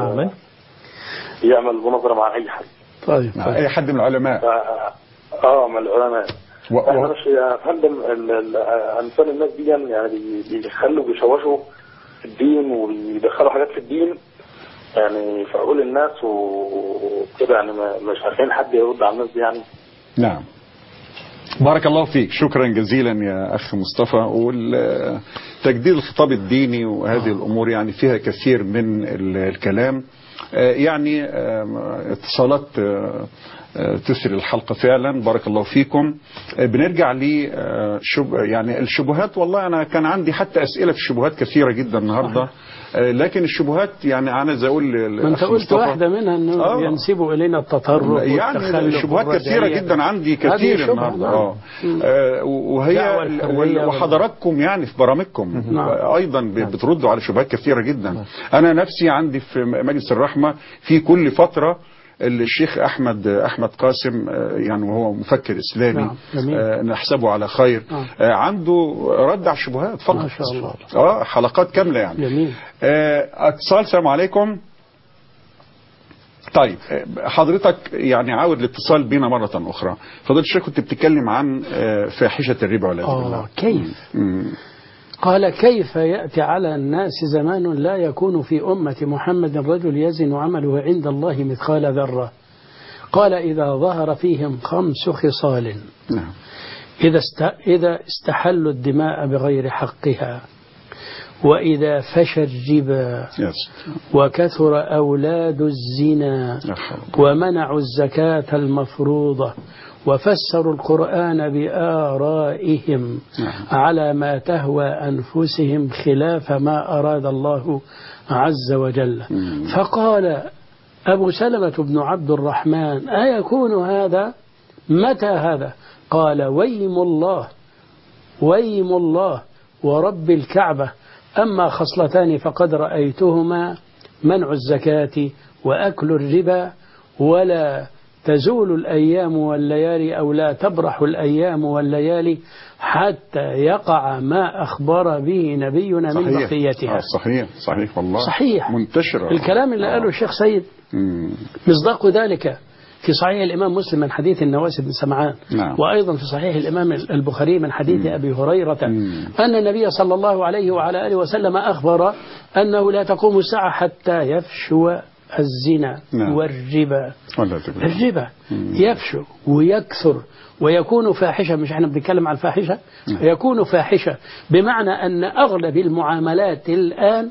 Speaker 10: يعمل مناظرة مع اي حد.
Speaker 2: طيب. اي حد من العلماء.
Speaker 10: من العلماء. احنا مش يا فندم انسان الناس دي يعني بيخلوا بيشوشوا الدين ويدخلوا حاجات في الدين، يعني في عقول الناس وكده، يعني مش عارفين حد يرد على الناس دي يعني.
Speaker 2: نعم. بارك الله فيك، شكرا جزيلا يا أخ مصطفى. والتجديد الخطاب الديني وهذه الأمور يعني فيها كثير من الكلام، يعني اتصالات تسري الحلقة فعلا. بارك الله فيكم. بنرجع يعني الشبهات. والله أنا كان عندي حتى أسئلة في الشبهات كثيرة جدا النهاردة، لكن الشبهات يعني أنا زي أقول
Speaker 3: ما أنت قلت واحدة منها أنه ينسبوا إلينا التطرف،
Speaker 2: يعني الشبهات كثيرة جدا عندي كثير النهاردة. وهي وحضراتكم يعني في برامجكم أيضا بتردوا على شبهات كثيرة جدا. أنا نفسي عندي في مجلس الرحمة في كل فترة الشيخ أحمد قاسم، يعني وهو مفكر إسلامي نحسبه على خير، عنده رد على الشبهات فقط.
Speaker 3: ما شاء الله.
Speaker 2: حلقات كاملة يعني.
Speaker 3: جميل.
Speaker 2: اتصال. السلام عليكم. طيب حضرتك يعني عاود الاتصال بينا مرة أخرى. فضلت الشيخ كنت بتتكلم عن فاحشة الربا والعياذ بالله.
Speaker 3: كيف؟ قال كيف يأتي على الناس زمان لا يكون في أمة محمد رجل يزن عمله عند الله مثقال ذرة. قال إذا ظهر فيهم 5 خصال. إذا استحلوا الدماء بغير حقها، وإذا فشى الربا، وكثر أولاد الزنا، ومنعوا الزكاة المفروضة، وفسروا القرآن بآرائهم على ما تهوى أنفسهم خلاف ما أراد الله عز وجل. فقال أبو سلمة بن عبد الرحمن أيكون هذا؟ متى هذا؟ قال ويم الله ورب الكعبة، أما خصلتان فقد رأيتهما: منع الزكاة وأكل الربا، ولا تزول الأيام والليالي أو لا تبرح الأيام والليالي حتى يقع ما أخبر به نبينا من بقيتها.
Speaker 2: صحيح والله.
Speaker 3: صحيح
Speaker 2: منتشرة
Speaker 3: الكلام اللي قاله الشيخ سيد. مصداق ذلك في صحيح الإمام مسلم من حديث النواس بن سمعان، وأيضا في صحيح الإمام البخاري من حديث أبي هريرة أن النبي صلى الله عليه وعلى آله وسلم أخبر أنه لا تقوم الساعة حتى يفشو الزنا والربا. الربا يفشو ويكثر ويكون فاحشة. مش احنا بنتكلم عن الفاحشة؟ يكون فاحشة بمعنى أن أغلب المعاملات الآن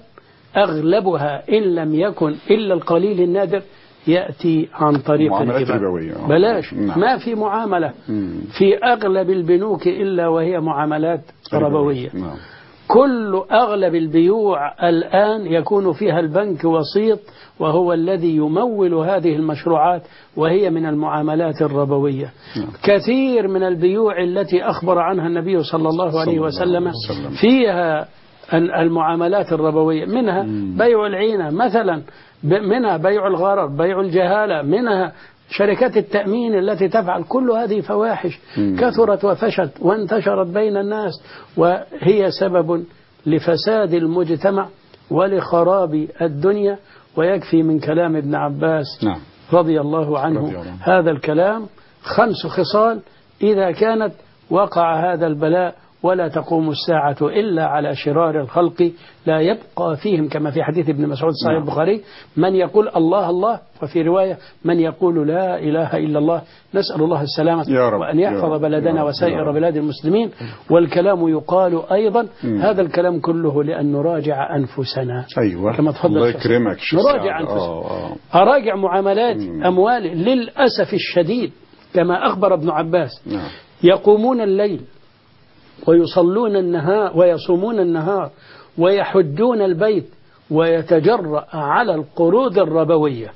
Speaker 3: أغلبها إن لم يكن إلا القليل النادر يأتي عن طريق الربا. بلاش ما في معاملة في أغلب البنوك إلا وهي معاملات ربوية. كل أغلب البيوع الآن يكون فيها البنك وسيط، وهو الذي يمول هذه المشروعات، وهي من المعاملات الربوية. كثير من البيوع التي أخبر عنها النبي صلى الله عليه وسلم فيها المعاملات الربوية، منها بيع العينة مثلا، منها بيع الغرر، بيع الجهالة، منها شركات التأمين التي تفعل كل هذه فواحش كثرت وفشت وانتشرت بين الناس، وهي سبب لفساد المجتمع ولخراب الدنيا. ويكفي من كلام ابن عباس رضي الله عنه هذا الكلام 5 خصال إذا كانت وقع هذا البلاء ولا تقوم الساعة إلا على شرار الخلق لا يبقى فيهم، كما في حديث ابن مسعود صحيح البخاري، من يقول الله الله، وفي رواية من يقول لا إله إلا الله. نسأل الله السلامة وأن يحفظ بلدنا وسائر بلاد المسلمين. والكلام يقال أيضا هذا الكلام كله لأن نراجع أنفسنا. كما تفضل
Speaker 2: الله يكرمك،
Speaker 3: نراجع أنفسنا. أراجع معاملات أموال للأسف الشديد كما أخبر ابن عباس، يقومون الليل ويصلون النهار ويصومون النهار ويحجون البيت ويتجرأ على القروض الربوية.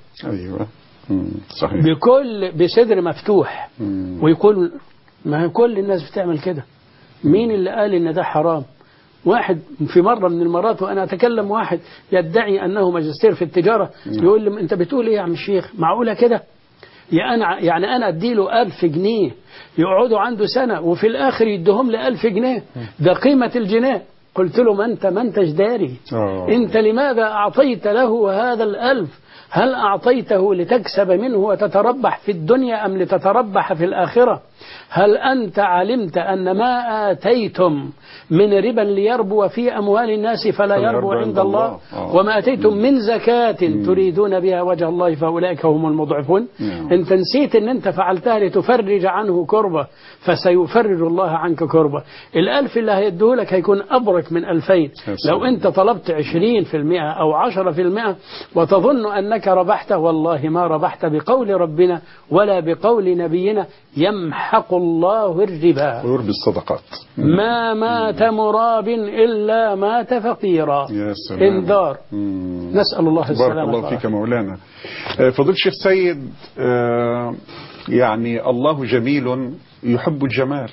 Speaker 2: صحيح.
Speaker 3: بصدر مفتوح ويقول ما كل الناس بتعمل كده، مين اللي قال ان ده حرام؟ واحد في مرة من المرات وأنا أتكلم واحد يدعي أنه ماجستير في التجارة يقول لي أنت بتقول إيه يا عم الشيخ؟ معقولة كده؟ يعني أنا أديله 1000 جنيه يقعدوا عنده سنة وفي الآخر يدهم لي 1000 جنيه، ده قيمة الجنيه. قلت له ما أنتش داري، أنت لماذا أعطيت له هذا 1000؟ هل أعطيته لتكسب منه وتتربح في الدنيا أم لتتربح في الآخرة؟ هل أنت علمت أن ما آتيتم من ربا ليربو في أموال الناس فلا يربو عند الله، وما آتيتم من زكاة تريدون بها وجه الله فأولئك هم المضعفون؟ أنت نسيت أن أنت فعلتها لتفرج عنه كربة، فسيفرج الله عنك كربة. 1000 اللي هيديه لك هيكون أبرك من 2000 لو أنت طلبت 20% أو 10% وتظن أنك ربحت. والله ما ربحت بقول ربنا ولا بقول نبينا يمحق الله الربا
Speaker 2: ويربي الصدقات.
Speaker 3: ما مات مراب إلا مات فقيرا. انذار. نسأل الله السلامة.
Speaker 2: بارك الله فيك مولانا. فضيلة الشيخ سيد، يعني الله جميل يحب الجمال،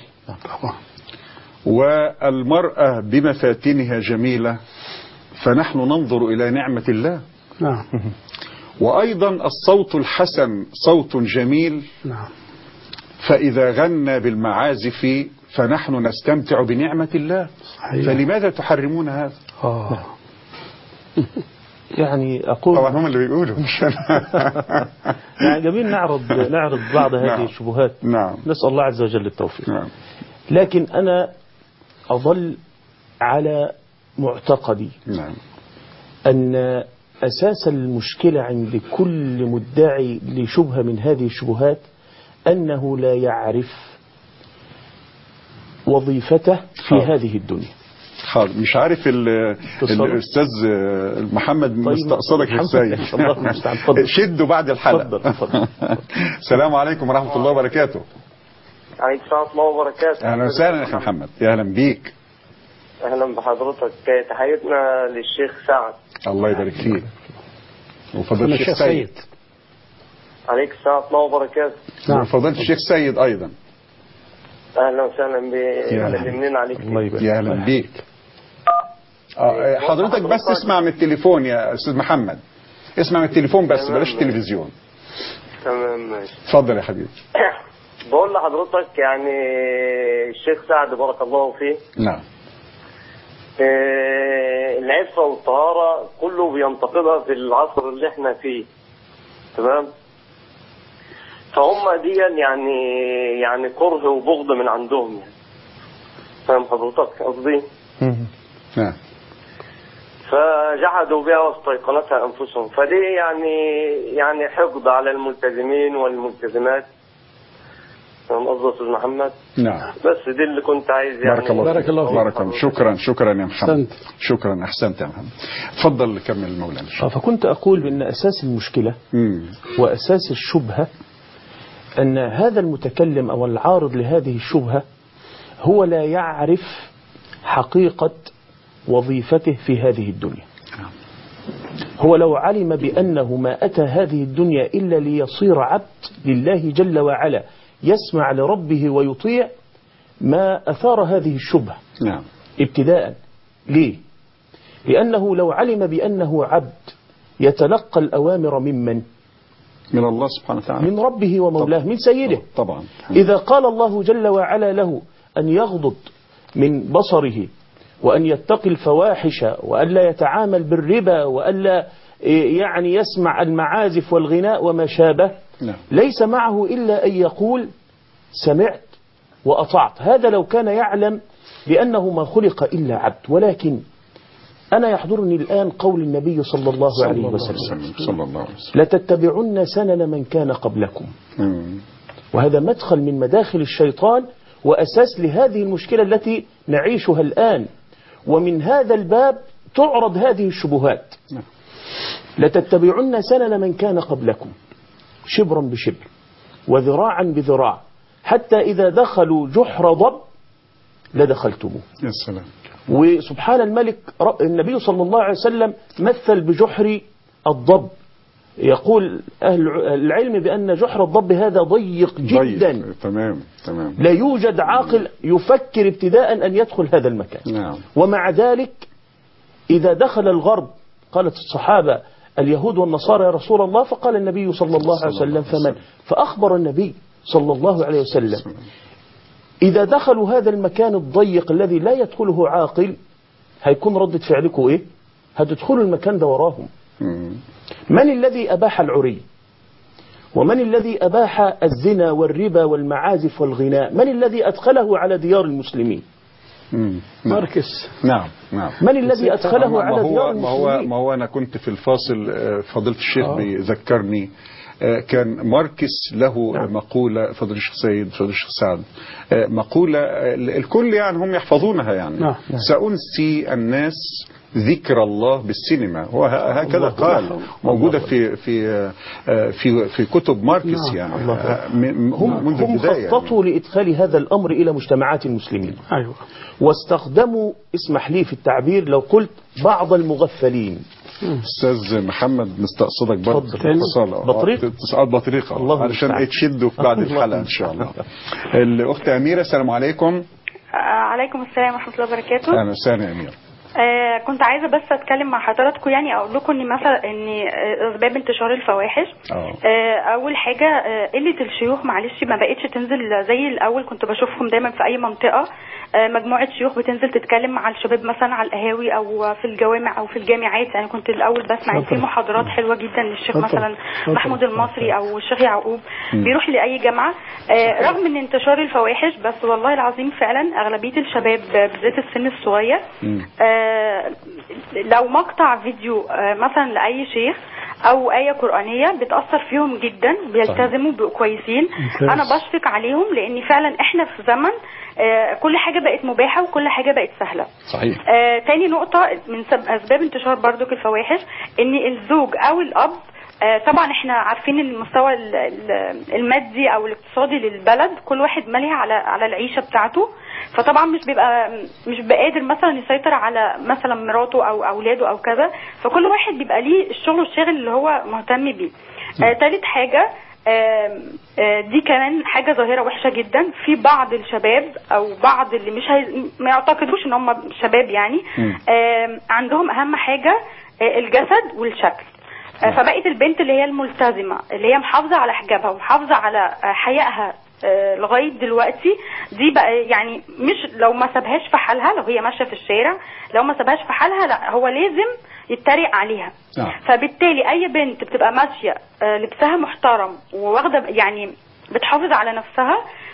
Speaker 2: والمرأة بمفاتنها جميلة، فنحن ننظر إلى نعمة الله. وأيضا الصوت الحسن صوت جميل، فإذا غنى بالمعازف فنحن نستمتع بنعمة الله. فلماذا تحرمون هذا؟
Speaker 1: يعني أقول
Speaker 2: طبعا هم اللي بيقولوا مش أنا.
Speaker 1: يعني جميل نعرض بعض هذه الشبهات. نسأل الله عز وجل التوفيق. لكن أنا أظل على معتقدي أن أساس المشكلة عند كل مدعي لشبهة من هذه الشبهات أنه لا يعرف وظيفته في هذه الدنيا.
Speaker 2: مش عارف الأستاذ محمد مستقصدك في السيد. شدوا بعد الحلقة. السلام عليكم ورحمة الله وبركاته.
Speaker 11: عليكم السلام ورحمة الله وبركاته.
Speaker 2: أهلا وسهلا يا أخي محمد. يا أهلا بيك.
Speaker 11: أهلا بحضرتك. تحياتنا للشيخ سعد.
Speaker 2: الله يبارك فيك. وفضيلة الشيخ سيد.
Speaker 11: عليك السلام ورحمة الله وبركاته.
Speaker 2: وفضيلة الشيخ سيد أيضا.
Speaker 11: أهلا وسهلا بمنين عليك.
Speaker 2: يا أهلا بيك. حضرتك بس اسمع من التليفون يا أستاذ محمد، اسمع من التليفون بس، بلاش التلفزيون.
Speaker 11: تمام ماشي.
Speaker 2: اتفضل يا حبيبي.
Speaker 11: بقول لحضرتك يعني الشيخ سعد بارك الله فيه.
Speaker 2: نعم.
Speaker 11: العفة والطهارة كله بينتقدها في العصر اللي احنا فيه، تمام؟ فهم دي يعني كره وبغض من عندهم يعني. فاهم حضرتك قصدي؟
Speaker 2: نعم.
Speaker 11: فجحدوا بها واستيقنتها انفسهم، فدي يعني حقد على الملتزمين والملتزمات. فاهم قصدي يا استاذ محمد؟
Speaker 2: نعم.
Speaker 11: بس دي اللي كنت عايز يعني.
Speaker 2: بارك الله فيك. بارك الله. شكرا يا محمد. شكرا، احسنت يا محمد. اتفضل كمل مولانا.
Speaker 1: فكنت اقول بان اساس المشكله واساس الشبهه ان هذا المتكلم او العارض لهذه الشبهه هو لا يعرف حقيقه وظيفته في هذه الدنيا. هو لو علم بأنه ما أتى هذه الدنيا إلا ليصير عبد لله جل وعلا يسمع لربه ويطيع ما أثار هذه الشبهة.
Speaker 2: نعم.
Speaker 1: ابتداء. ليه؟ لأنه لو علم بأنه عبد يتلقى الأوامر من
Speaker 2: الله سبحانه وتعالى،
Speaker 1: من ربه ومولاه، من سيده.
Speaker 2: طبعا.
Speaker 1: إذا قال الله جل وعلا له أن يغضض من بصره وأن يتقي الفواحش وأن لا يتعامل بالربا وأن لا يعني يسمع المعازف والغناء وما شابه، ليس معه إلا أن يقول سمعت وأطعت. هذا لو كان يعلم بأنه ما خلق إلا عبد. ولكن أنا يحضرني الآن قول النبي صلى الله عليه وسلم لتتبعن سنن من كان قبلكم. وهذا مدخل من مداخل الشيطان وأساس لهذه المشكلة التي نعيشها الآن. ومن هذا الباب تعرض هذه الشبهات. لتتبعن سنن من كان قبلكم شبرا بشبر وذراعا بذراع حتى إذا دخلوا جحر ضب لدخلتموه.
Speaker 2: يا سلام.
Speaker 1: وسبحان الملك النبي صلى الله عليه وسلم مثل بجحر الضب. يقول أهل العلم بأن جحر الضب هذا ضيق جدا.
Speaker 2: تمام.
Speaker 1: لا يوجد عاقل يفكر ابتداء أن يدخل هذا المكان.
Speaker 2: نعم.
Speaker 1: ومع ذلك إذا دخل الغرب قالت الصحابة اليهود والنصارى يا رسول الله، فقال النبي صلى الله عليه وسلم فمن؟ فأخبر النبي صلى الله عليه وسلم إذا دخلوا هذا المكان الضيق الذي لا يدخله عاقل هيكون ردة فعلكم إيه؟ هتدخلوا المكان ده وراهم. من الذي أباح العري؟ ومن الذي أباح الزنا والربا والمعازف والغناء؟ من الذي أدخله على ديار المسلمين؟
Speaker 3: ماركس.
Speaker 2: نعم.
Speaker 1: من الذي أدخله على ديار المسلمين؟
Speaker 2: ما هو أنا كنت في الفاصل فضيلة الشيخ بيذكرني كان ماركس له مقولة، فضل الشيخ سيد، فضل الشيخ سعد، مقولة الكل يعني هم يحفظونها يعني سأنسي الناس ذكر الله بالسينما. هو هكذا قال، موجودة في كتب ماركس يعني.
Speaker 1: هم خططوا لإدخال هذا الأمر إلى مجتمعات المسلمين.
Speaker 3: أيوة.
Speaker 1: واستخدموا، اسمح لي في التعبير لو قلت، بعض المغفلين.
Speaker 2: أستاذ محمد مستقصدك برضه بطريقة علشان تشدوا في بعد الحلقة إن شاء الله. الأخت أميرة، السلام عليكم.
Speaker 12: عليكم السلام ورحمة الله وبركاته.
Speaker 2: أهلا وسهلا يا أميرة.
Speaker 12: كنت عايزة بس أتكلم مع حضراتكم، يعني أقول لكم إن مثلا إن أسباب انتشار الفواحش أول حاجة قلة الشيوخ. معلش ما بقتش تنزل زي الأول، كنت بشوفهم دايما في أي منطقة مجموعة شيوخ بتنزل تتكلم مع الشباب مثلا على القهاوي أو في الجوامع أو في الجامعات. يعني كنت الأول بسمع في محاضرات حلوة جدا للشيخ مثلا محمود المصري أو الشيخ يعقوب بيروح لأي جامعة. رغم من انتشار الفواحش بس والله العظيم فعلا أغلبية الشباب بالذات السن الصغير لو مقطع فيديو مثلا لأي شيخ أو آية قرآنية بتأثر فيهم جدا، بيلتزموا بيبقوا كويسين. أنا بشفق عليهم لأن فعلا إحنا في زمن كل حاجة بقت مباحة وكل حاجة بقت سهلة.
Speaker 2: صحيح.
Speaker 12: تاني نقطة من أسباب انتشار برضو الفواحش إن الزوج أو الأب طبعا احنا عارفين المستوى المادي او الاقتصادي للبلد، كل واحد مالي على العيشة بتاعته، فطبعا مش بيبقى قادر مثلا يسيطر على مثلا مراته او اولاده او كذا، فكل واحد بيبقى ليه الشغل والشاغل اللي هو مهتم بيه. ثالث حاجة دي كمان حاجة ظاهرة وحشة جدا في بعض الشباب او بعض اللي ما يعتقدوش ان هم شباب يعني عندهم اهم حاجة الجسد والشكل. فبقت البنت اللي هي الملتزمة اللي هي محافظة على حجابها ومحافظة على حيائها لغاية دلوقتي، دي بقى يعني مش لو ما سابهاش في حالها، لو هي ماشية في الشارع لو ما سابهاش في حالها لا هو لازم يتريق عليها. فبالتالي اي بنت بتبقى ماشية لبسها محترم وواخدة يعني بتحافظ على نفسها،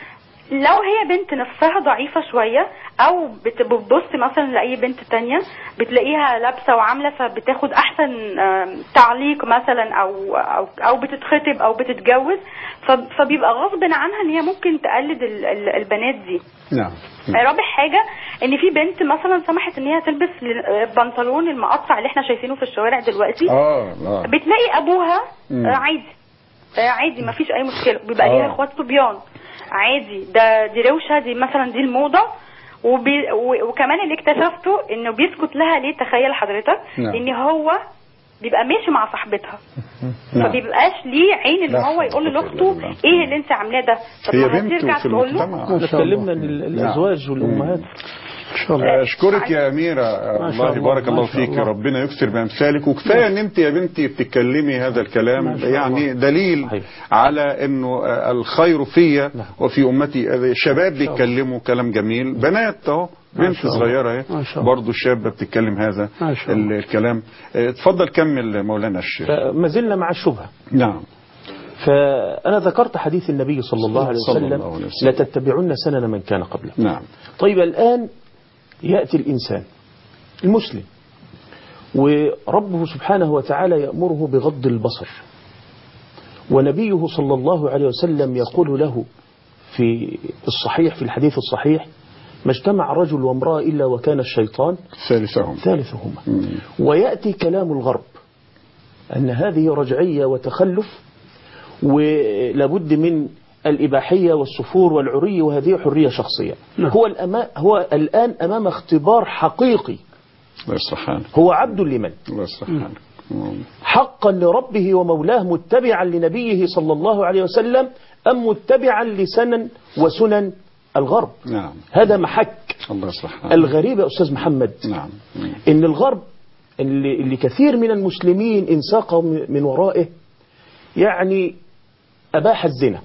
Speaker 12: لو هي بنت نفسها ضعيفة شوية أو بتبص مثلا لأي بنت تانية بتلاقيها لابسة وعاملة فبتاخد أحسن تعليق مثلا أو بتتخطب أو بتتجوز، فبيبقى غصب عنها إن هي ممكن تقلد البنات دي.
Speaker 2: نعم.
Speaker 12: رابع حاجة إن في بنت مثلا سمحت إن هي تلبس بنطلون المقطع اللي احنا شايفينه في الشوارع دلوقتي، بتلاقي أبوها عادي ما فيش أي مشكلة، بيبقى ليها إخوات صبيان عادي، دي روشة، دي مثلا دي الموضة. وكمان اللي اكتشفته انه بيسكت لها ليه، تخيل حضرتك، ان هو بيبقى ماشي مع صاحبتها فبيبقاش ليه عين ان هو يقول لاخته ايه اللي انت عاملاه ده، طب ما هترجع تقول له.
Speaker 1: اتكلمنا الازواج والامهات.
Speaker 2: اشكرك يا اميره، والله بارك الله فيك، ربنا يكثر بامثالك، وكفايه ان انت يا بنتي بتتكلمي هذا الكلام، يعني دليل على انه الخير فيا وفي امتي. شباب بيتكلموا كلام جميل، بنات اهو، بنت صغيره اهي برضه شابه بتتكلم هذا الكلام. اتفضل كمل مولانا الشيخ.
Speaker 1: ما زلنا مع الشبهه.
Speaker 2: نعم.
Speaker 1: فأنا ذكرت حديث النبي صلى الله عليه وسلم لتتبعن سنن من كان قبله.
Speaker 2: نعم.
Speaker 1: طيب الآن يأتي الإنسان المسلم وربه سبحانه وتعالى يأمره بغض البصر، ونبيه صلى الله عليه وسلم يقول له في الصحيح، في الحديث الصحيح: ما اجتمع رجل وامرأة إلا وكان الشيطان ثالثهما. ويأتي كلام الغرب أن هذه رجعية وتخلف، ولابد من الإباحية والسفور والعري، وهذه حرية شخصية. هو الآن أمام اختبار حقيقي. هو عبد لمن؟ حقا لربه ومولاه، متبعا لنبيه صلى الله عليه وسلم، أم متبعا لسنن وسنن الغرب؟
Speaker 2: نعم.
Speaker 1: هذا محك. الغريب يا أستاذ محمد،
Speaker 2: نعم،
Speaker 1: إن الغرب اللي كثير من المسلمين انساقوا من ورائه، يعني أباح الزنا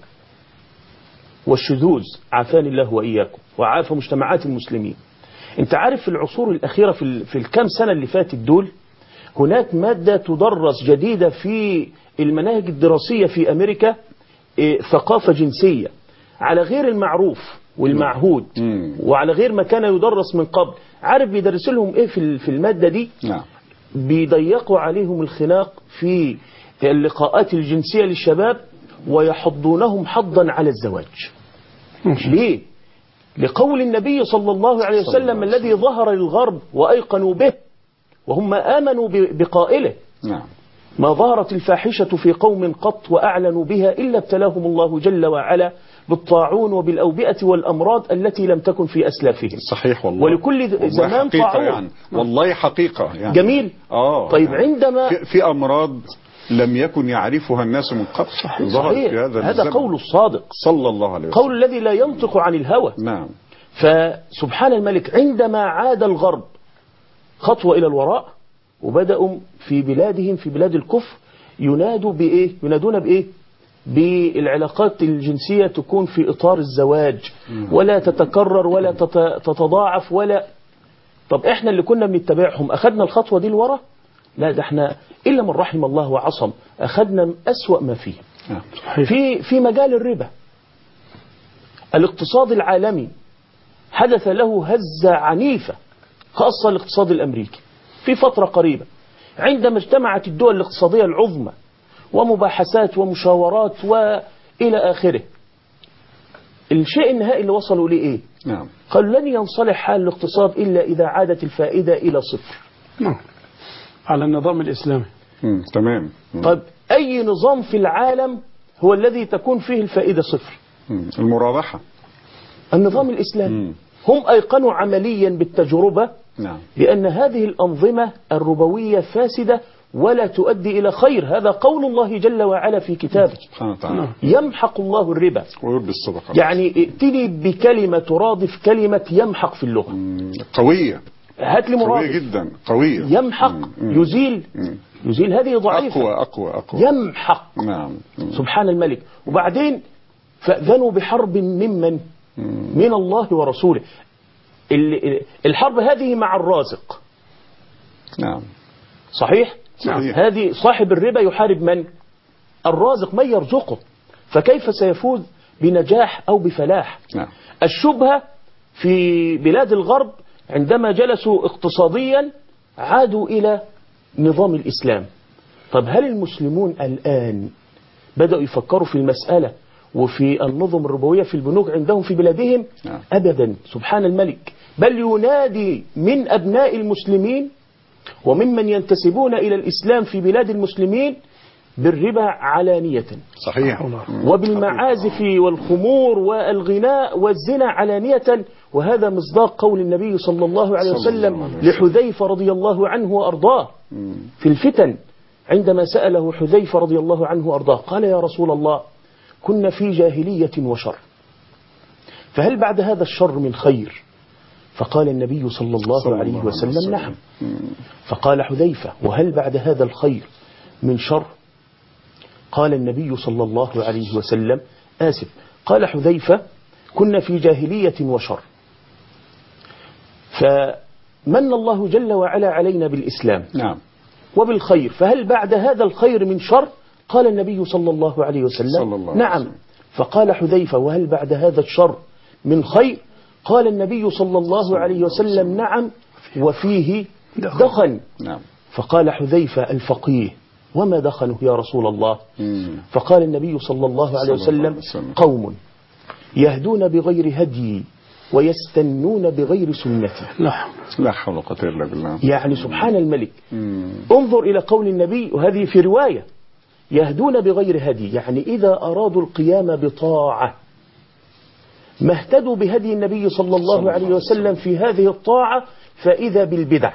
Speaker 1: والشذوذ، عافاني الله وإياكم وعاف مجتمعات المسلمين. انت عارف في العصور الأخيرة، في الكام سنة اللي فاتت دول، هناك مادة تدرس جديدة في المناهج الدراسية في أمريكا، ثقافة جنسية على غير المعروف والمعهود، وعلى غير ما كان يدرس من قبل. عارف بيدرس لهم ايه في المادة دي؟ بيضيقوا عليهم الخناق في اللقاءات الجنسية للشباب، ويحضونهم حضا على الزواج. ليه؟ لقول النبي صلى الله عليه وسلم الذي ظهر للغرب وأيقنوا به، وهم آمنوا بقائله: ما ظهرت الفاحشة في قوم قط وأعلنوا بها إلا ابتلاهم الله جل وعلا بالطاعون وبالأوبئة والأمراض التي لم تكن في أسلافهم.
Speaker 2: صحيح والله.
Speaker 1: ولكل زمان طاعون.
Speaker 2: يعني والله حقيقة يعني.
Speaker 1: جميل. طيب يعني عندما
Speaker 2: في أمراض لم يكن يعرفها الناس من قبل.
Speaker 1: صحيح. هذا قول الصادق
Speaker 2: صلى الله عليه وسلم،
Speaker 1: قول الذي لا ينطق عن الهوى.
Speaker 2: نعم.
Speaker 1: فسبحان الملك، عندما عاد الغرب خطوة إلى الوراء وبدأوا في بلادهم، في بلاد الكفر، ينادون بإيه؟ بالعلاقات الجنسية تكون في إطار الزواج، ولا تتكرر ولا تتضاعف ولا. طب إحنا اللي كنا بنتبعهم أخذنا الخطوة دي لورا؟ لا، ده احنا إلا من رحم الله وعصم أخذنا أسوأ ما فيه. في مجال الربا، الاقتصاد العالمي حدث له هزة عنيفة، خاصة الاقتصاد الأمريكي في فترة قريبة، عندما اجتمعت الدول الاقتصادية العظمى ومباحثات ومشاورات وإلى آخره. الشيء النهائي اللي وصلوا ليه إيه؟ قالوا لن ينصلح حال الاقتصاد إلا إذا عادت الفائدة إلى صفر.
Speaker 3: على النظام الإسلامي.
Speaker 2: تمام.
Speaker 1: طيب أي نظام في العالم هو الذي تكون فيه الفائدة صفر؟
Speaker 2: المرابحة.
Speaker 1: النظام الإسلامي. هم أيقنوا عمليا بالتجربة لأن هذه الأنظمة الربوية فاسدة ولا تؤدي إلى خير. هذا قول الله جل وعلا في كتابه: يمحق الله الربا
Speaker 2: ويربي الصدقات.
Speaker 1: يعني ائتني بكلمة ترادف كلمة يمحق في اللغة.
Speaker 2: قوية.
Speaker 1: هات لي مرادف.
Speaker 2: قوية جدا، قوية.
Speaker 1: يمحق. يزيل هذه ضعيفة.
Speaker 2: أقوى.
Speaker 1: يمحق. سبحان الملك. وبعدين فأذنوا بحرب من الله ورسوله. الحرب هذه مع الرازق. صحيح. هذه صاحب الربا يحارب من؟ الرازق، من يرزقه. فكيف سيفوز بنجاح أو بفلاح. الشبهة في بلاد الغرب عندما جلسوا اقتصاديا عادوا إلى نظام الإسلام. طب هل المسلمون الآن بدأوا يفكروا في المسألة وفي النظم الربوية في البنوك عندهم في بلادهم؟ أبدا، سبحان الملك، بل ينادي من أبناء المسلمين وممن ينتسبون إلى الإسلام في بلاد المسلمين بالربا علانية،
Speaker 2: صحيح،
Speaker 1: وبالمعازف والخمور والغناء والزنا علانية. وهذا مصداق قول النبي صلى الله عليه وسلم لحذيفة رضي الله عنه وأرضاه في الفتن، عندما سأله حذيفة رضي الله عنه وأرضاه قال: يا رسول الله، كنا في جاهلية وشر، فهل بعد هذا الشر من خير؟ فقال النبي صلى الله عليه وسلم: نعم. فقال حذيفة: وهل بعد هذا الخير من شر؟ قال النبي صلى الله عليه وسلم: قال حذيفة: كنا في جاهلية وشر، فمن الله جل وعلا علينا بالإسلام وبالخير، فهل بعد هذا الخير من شر؟ قال النبي صلى الله عليه وسلم: نعم. فقال حذيفة: وهل بعد هذا الشر من خير؟ قال النبي صلى الله عليه وسلم: نعم، وفيه دخن. فقال حذيفة الفقيه: وما دخنه يا رسول الله؟ فقال النبي صلى الله عليه وسلم: قوم يهدون بغير هدي ويستنون بغير سنتي.
Speaker 2: لا حول ولا قوة إلا بالله.
Speaker 1: يعني سبحان الملك، انظر إلى قول النبي، وهذه في رواية: يهدون بغير هدي، يعني إذا أرادوا القيام بطاعة ما اهتدوا بهدي النبي صلى الله عليه وسلم في هذه الطاعة فإذا بالبدع.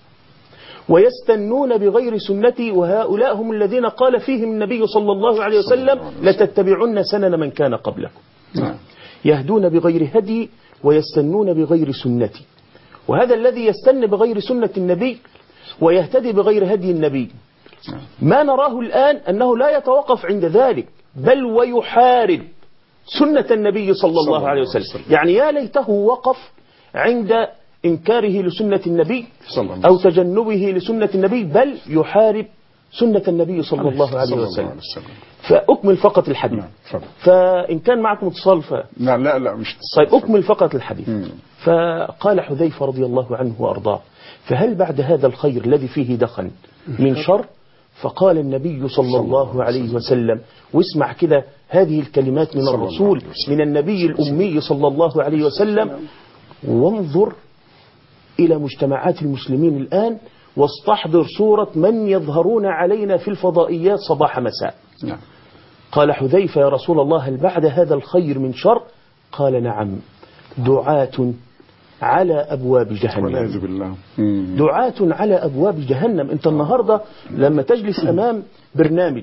Speaker 1: ويستنون بغير سنتي، وهؤلاء هم الذين قال فيهم النبي صلى الله عليه وسلم: لتتبعن سنن من كان قبلكم. يهدون بغير هدي ويستنون بغير سنتي. وهذا الذي يستن بغير سنة النبي ويهتدي بغير هدي النبي، ما نراه الآن أنه لا يتوقف عند ذلك، بل ويحارب سنة النبي صلى الله عليه وسلم. يعني يا ليته وقف عند إنكاره لسنة النبي أو تجنبه لسنة النبي، بل يحارب سنة النبي صلى الله عليه وسلم. فأكمل فقط الحديث، فإن كان معكم اتصال
Speaker 2: لا مش
Speaker 1: طيب أكمل فقط الحديث. فقال حذيفة رضي الله عنه وأرضاه: فهل بعد هذا الخير الذي فيه دخن من شر؟ فقال النبي صلى الله عليه وسلم، واسمع كده هذه الكلمات من الرسول، من النبي الأمي صلى الله عليه وسلم: وانظر إلى مجتمعات المسلمين الآن واستحضر صورة من يظهرون علينا في الفضائيات صباح مساء. قال حذيفة: يا رسول الله، هل بعد هذا الخير من شر؟ قال: نعم، دعاة على أبواب جهنم.
Speaker 2: والعياذ بالله.
Speaker 1: دعاة على أبواب جهنم. أنت النهاردة لما تجلس أمام برنامج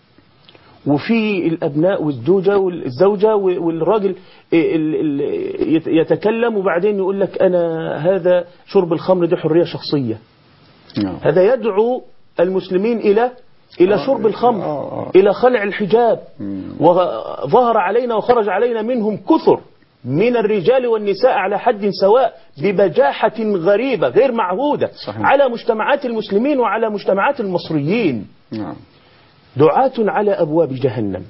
Speaker 1: وفي الأبناء والزوجة والراجل يتكلم وبعدين يقول لك: أنا هذا شرب الخمر دي حرية شخصية. هذا يدعو المسلمين إلى شرب الخمر، إلى خلع الحجاب. وظهر علينا وخرج علينا منهم كثر من الرجال والنساء على حد سواء ببجاحة غريبة غير معهودة على مجتمعات المسلمين وعلى مجتمعات المصريين. دعاة على أبواب جهنم.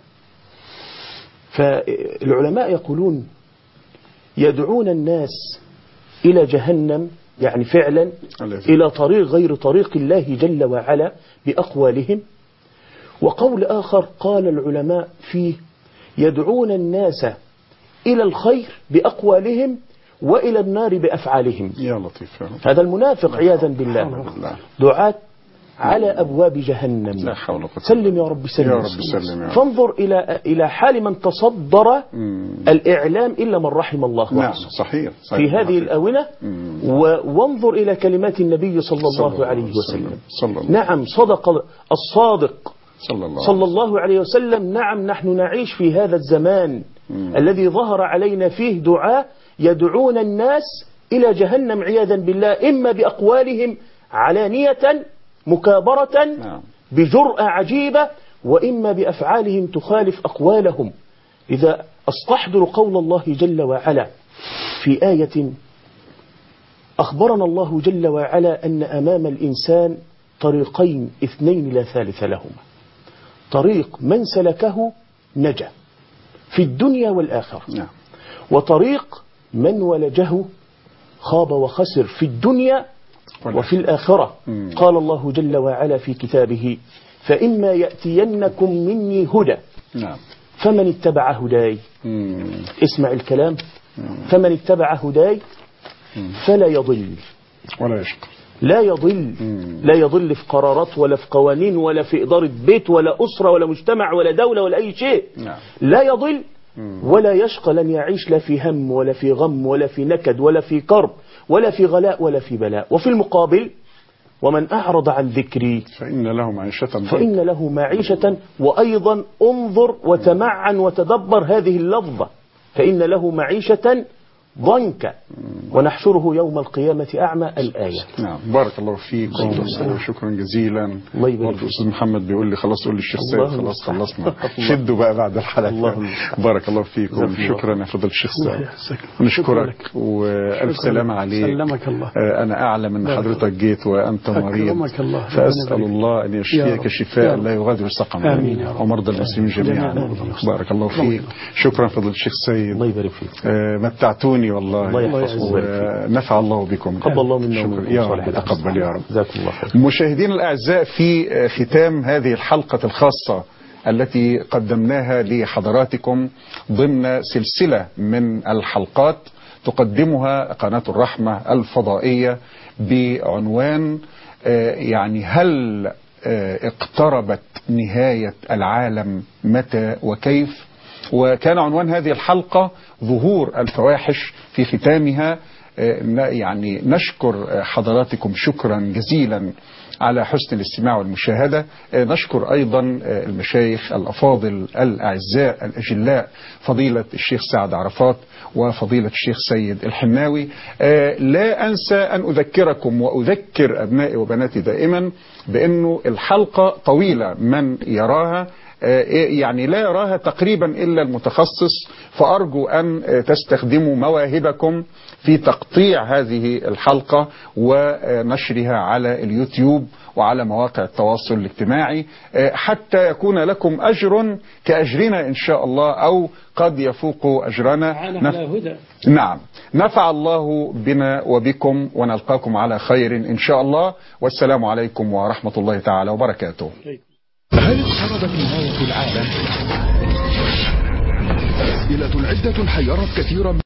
Speaker 1: فالعلماء يقولون: يدعون الناس إلى جهنم، يعني فعلا إلى طريق غير طريق الله جل وعلا بأقوالهم. وقول آخر قال العلماء فيه: يدعون الناس إلى الخير بأقوالهم وإلى النار بأفعالهم.
Speaker 2: يا لطيف.
Speaker 1: هذا المنافق عياذا بالله. دعاة على أبواب جهنم. سلم يا رب سلم.
Speaker 2: يا رب سلم.
Speaker 1: فانظر إلى حال من تصدر الإعلام إلا من رحم الله.
Speaker 2: نعم صحيح.
Speaker 1: في هذه الآونة. وانظر إلى كلمات النبي صلى الله عليه وسلم. نعم، صدق الصادق صلى الله عليه وسلم. نعم، نحن نعيش في هذا الزمان الذي ظهر علينا فيه دعاة يدعون الناس إلى جهنم عياذا بالله، إما بأقوالهم علانية مكابرة بجرأة عجيبة، وإما بأفعالهم تخالف أقوالهم. إذا أستحضر قول الله جل وعلا في آية أخبرنا الله جل وعلا أن أمام الإنسان طريقين اثنين لا ثالث لهما، طريق من سلكه نجا، في الدنيا والآخرة. وطريق من ولجه خاب وخسر في الدنيا وفي الآخرة. قال الله جل وعلا في كتابه: فإما يأتينكم مني هدى فمن اتبع هداي. اسمع الكلام: فمن اتبع هداي فلا يضل
Speaker 2: ولا يشقى.
Speaker 1: لا يضل في قرارات ولا في قوانين ولا في إدارة بيت ولا أسرة ولا مجتمع ولا دولة ولا أي شيء. لا يضل ولا يشقى، لن يعيش لا في هم ولا في غم ولا في نكد ولا في كرب ولا في غلاء ولا في بلاء. وفي المقابل: ومن أعرض عن ذكري فإن له معيشة. وأيضا انظر وتمعن وتدبر هذه اللفظة: فإن له معيشة ضنكا ونحشره يوم القيامة أعمى. الآية.
Speaker 2: نعم. بارك الله فيكم وشكرا جزيلا. الأستاذ محمد بيقول لي خلاص قول للشيخ سيد خلاص خلصنا شدوا بقى بعد الحلقة. بارك الله فيكم. شكرا يا فضيلة الشيخ سيد. نشكرك وألف سلامة عليك.
Speaker 3: سلمك الله.
Speaker 2: أنا أعلم أن حضرتك جيت وأنت مريض، فأسأل الله أن يشفيك شفاء لا يغادر سقما ومرضى المسلمين جميعا. بارك الله فيك. شكرا فضيلة الشيخ سيد.
Speaker 1: الله يبارك فيك.
Speaker 2: متعتوني والله ونفع الله بكم.
Speaker 1: تقبل الله منا
Speaker 2: يا رب. تقبل يا رب.
Speaker 1: جزاكم الله خير.
Speaker 2: مشاهدينا الأعزاء، في ختام هذه الحلقة الخاصة التي قدمناها لحضراتكم ضمن سلسلة من الحلقات تقدمها قناة الرحمة الفضائية بعنوان يعني هل اقتربت نهاية العالم متى وكيف؟ وكان عنوان هذه الحلقة ظهور الفواحش. في ختامها يعني نشكر حضراتكم شكرا جزيلا على حسن الاستماع والمشاهدة. نشكر أيضا المشايخ الأفاضل الأعزاء الأجلاء، فضيلة الشيخ سعد عرفات وفضيلة الشيخ سيد الحناوي. لا أنسى أن أذكركم وأذكر أبنائي وبناتي دائما بأنه الحلقة طويلة، من يراها يعني لا يراها تقريبا إلا المتخصص، فأرجو أن تستخدموا مواهبكم في تقطيع هذه الحلقة ونشرها على اليوتيوب وعلى مواقع التواصل الاجتماعي حتى يكون لكم أجر كأجرنا إن شاء الله، أو قد يفوق أجرنا. نعم. نفع الله بنا وبكم ونلقاكم على خير إن شاء الله، والسلام عليكم ورحمة الله تعالى وبركاته.
Speaker 13: هل اقتربت نهاية العالم؟ أسئلة عدة حيرت كثيرا